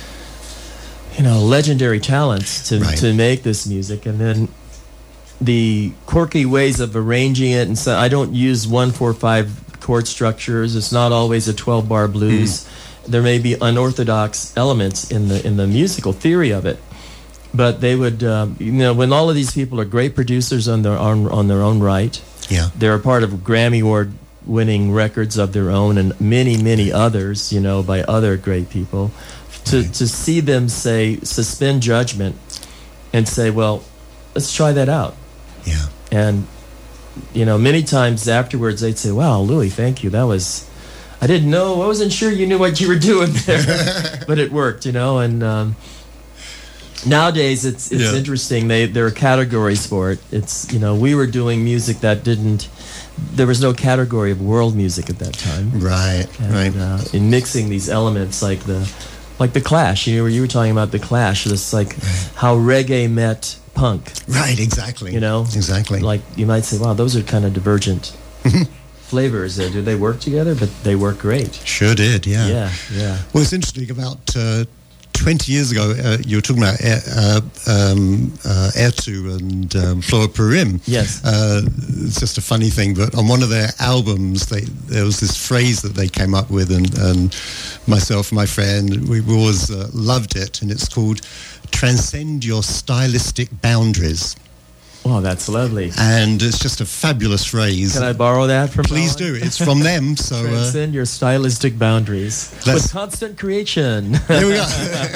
you know, legendary talents to Right. to make this music, and then the quirky ways of arranging it. And so I don't use one, four, five chord structures. It's not always a twelve bar blues. There may be unorthodox elements in the in the musical theory of it. But they would, um, you know, when all of these people are great producers on their own, on their own right, Yeah. they're a part of Grammy Award-winning records of their own, and many, many others, you know, by other great people. To to see them say, suspend judgment, and say, well, let's try that out. Yeah. And, you know, many times afterwards they'd say, wow, Louis, thank you. That was, I didn't know, I wasn't sure you knew what you were doing there, but it worked, you know, and. Um, Nowadays, it's it's Yeah. interesting. They there are categories for it. It's you know we were doing music that didn't. There was no category of world music at that time. Right. And, right. Uh, in mixing these elements, like the like the Clash. You know, you were talking about the Clash. This like how reggae met punk. Right. Exactly. You know, Exactly. Like you might say, wow, those are kind of divergent flavors. Uh, do they work together? But they work great. Sure did. Yeah. Yeah, yeah. Well, it's interesting. About uh, twenty years ago, uh, you were talking about uh, uh, um, uh, Ertu and um, Flora Purim. Yes. Uh, it's just a funny thing, but on one of their albums, they, there was this phrase that they came up with, and, and myself and my friend, we, we always uh, loved it, and it's called "Transcend Your Stylistic Boundaries." Wow, that's lovely. And it's just a fabulous phrase. Can I borrow that from? Please Colin? do. It's from them. So uh, Transcend your stylistic boundaries Let's- with constant creation. here we go.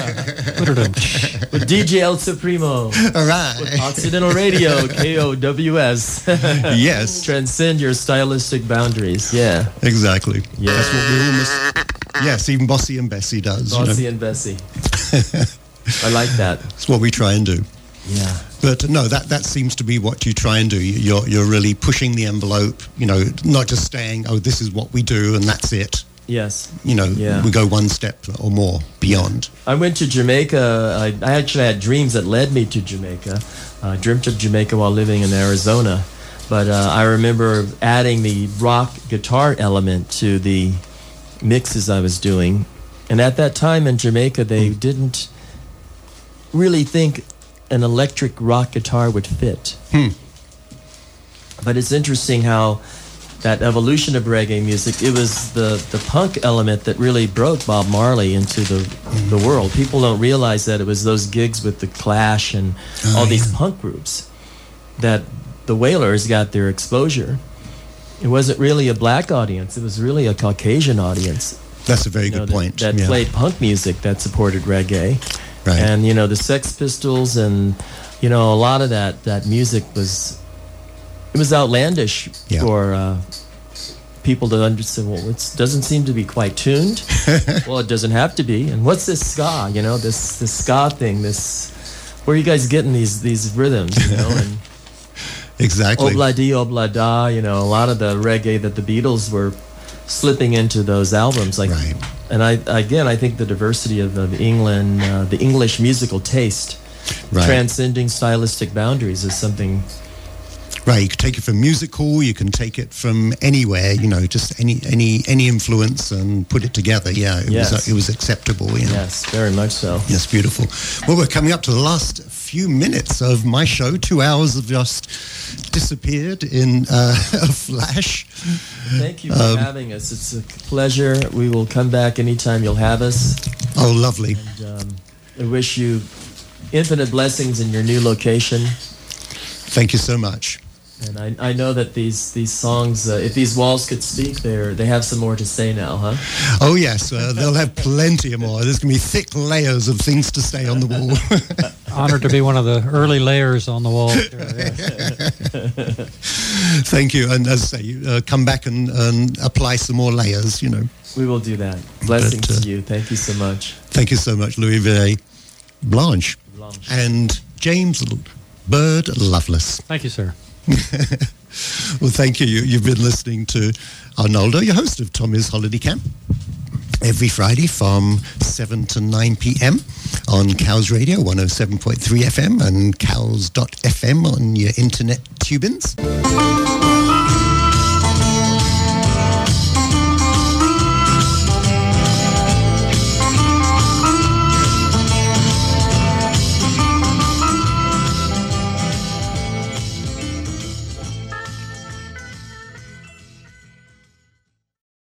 With D J El Supremo. All right. Occidental Radio, K O W S. Yes. Transcend your stylistic boundaries. Yeah. Exactly. Yeah. That's what we almost. Yes, even Bossy and Bessie does. you know. Bossy and Bessie. I like that. It's what we try and do. Yeah. But no, that, that seems to be what you try and do. You're you're really pushing the envelope. You know, not just saying, "Oh, this is what we do, and that's it." Yes. You know, Yeah. we go one step or more beyond. I went to Jamaica. I, I actually had dreams that led me to Jamaica. I dreamt of Jamaica while living in Arizona. But uh, I remember adding the rock guitar element to the mixes I was doing. And at that time in Jamaica, they Mm. didn't really think an electric rock guitar would fit. Hmm. But it's interesting how that evolution of reggae music, it was the, the punk element that really broke Bob Marley into the the world. People don't realize that it was those gigs with the Clash and Oh, all these yeah. punk groups that the Wailers got their exposure. It wasn't really a black audience. It was really a Caucasian audience. That's a very you know, good that, point. that yeah. played punk music that supported reggae. Right. And, you know, the Sex Pistols and, you know, a lot of that, that music was, it was outlandish Yeah. for uh, people to understand, well, it doesn't seem to be quite tuned. Well, it doesn't have to be. And what's this ska, you know, this this ska thing, this, where are you guys getting these these rhythms, you know? And exactly. Obla-di, obla-da, you know, a lot of the reggae that the Beatles were slipping into those albums. Like, right. And I again, I think the diversity of, of England, uh, the English musical taste, right. transcending stylistic boundaries is something... Right, you can take it from music hall, you can take it from anywhere, you know, just any any any influence and put it together. Yeah, it yes. was uh, it was acceptable. You know? Yes, very much so. Yes, beautiful. Well, we're coming up to the last few minutes of my show. Two hours have just disappeared in uh, a flash. Thank you for um, having us. It's a pleasure. We will come back anytime you'll have us. Oh, lovely. And um, I wish you infinite blessings in your new location. Thank you so much. And I, I know that these these songs, uh, if these walls could speak, they they have some more to say now, huh? Oh yes, uh, they'll have plenty more. There's going to be thick layers of things to say on the wall. Honored to be one of the early layers on the wall. Thank you, and as I say, uh, come back and, and apply some more layers. You know, we will do that. Blessings but, uh, to you. Thank you so much. Thank you so much, Louis V. Blanche, Blanche. and James Bird Loveless. Thank you, sir. Well, thank you. you. You've been listening to Arnoldo, your host of Tommy's Holiday Camp, every Friday from seven to nine p.m. on Cows Radio, one oh seven point three F M and cows dot F M on your internet tubins.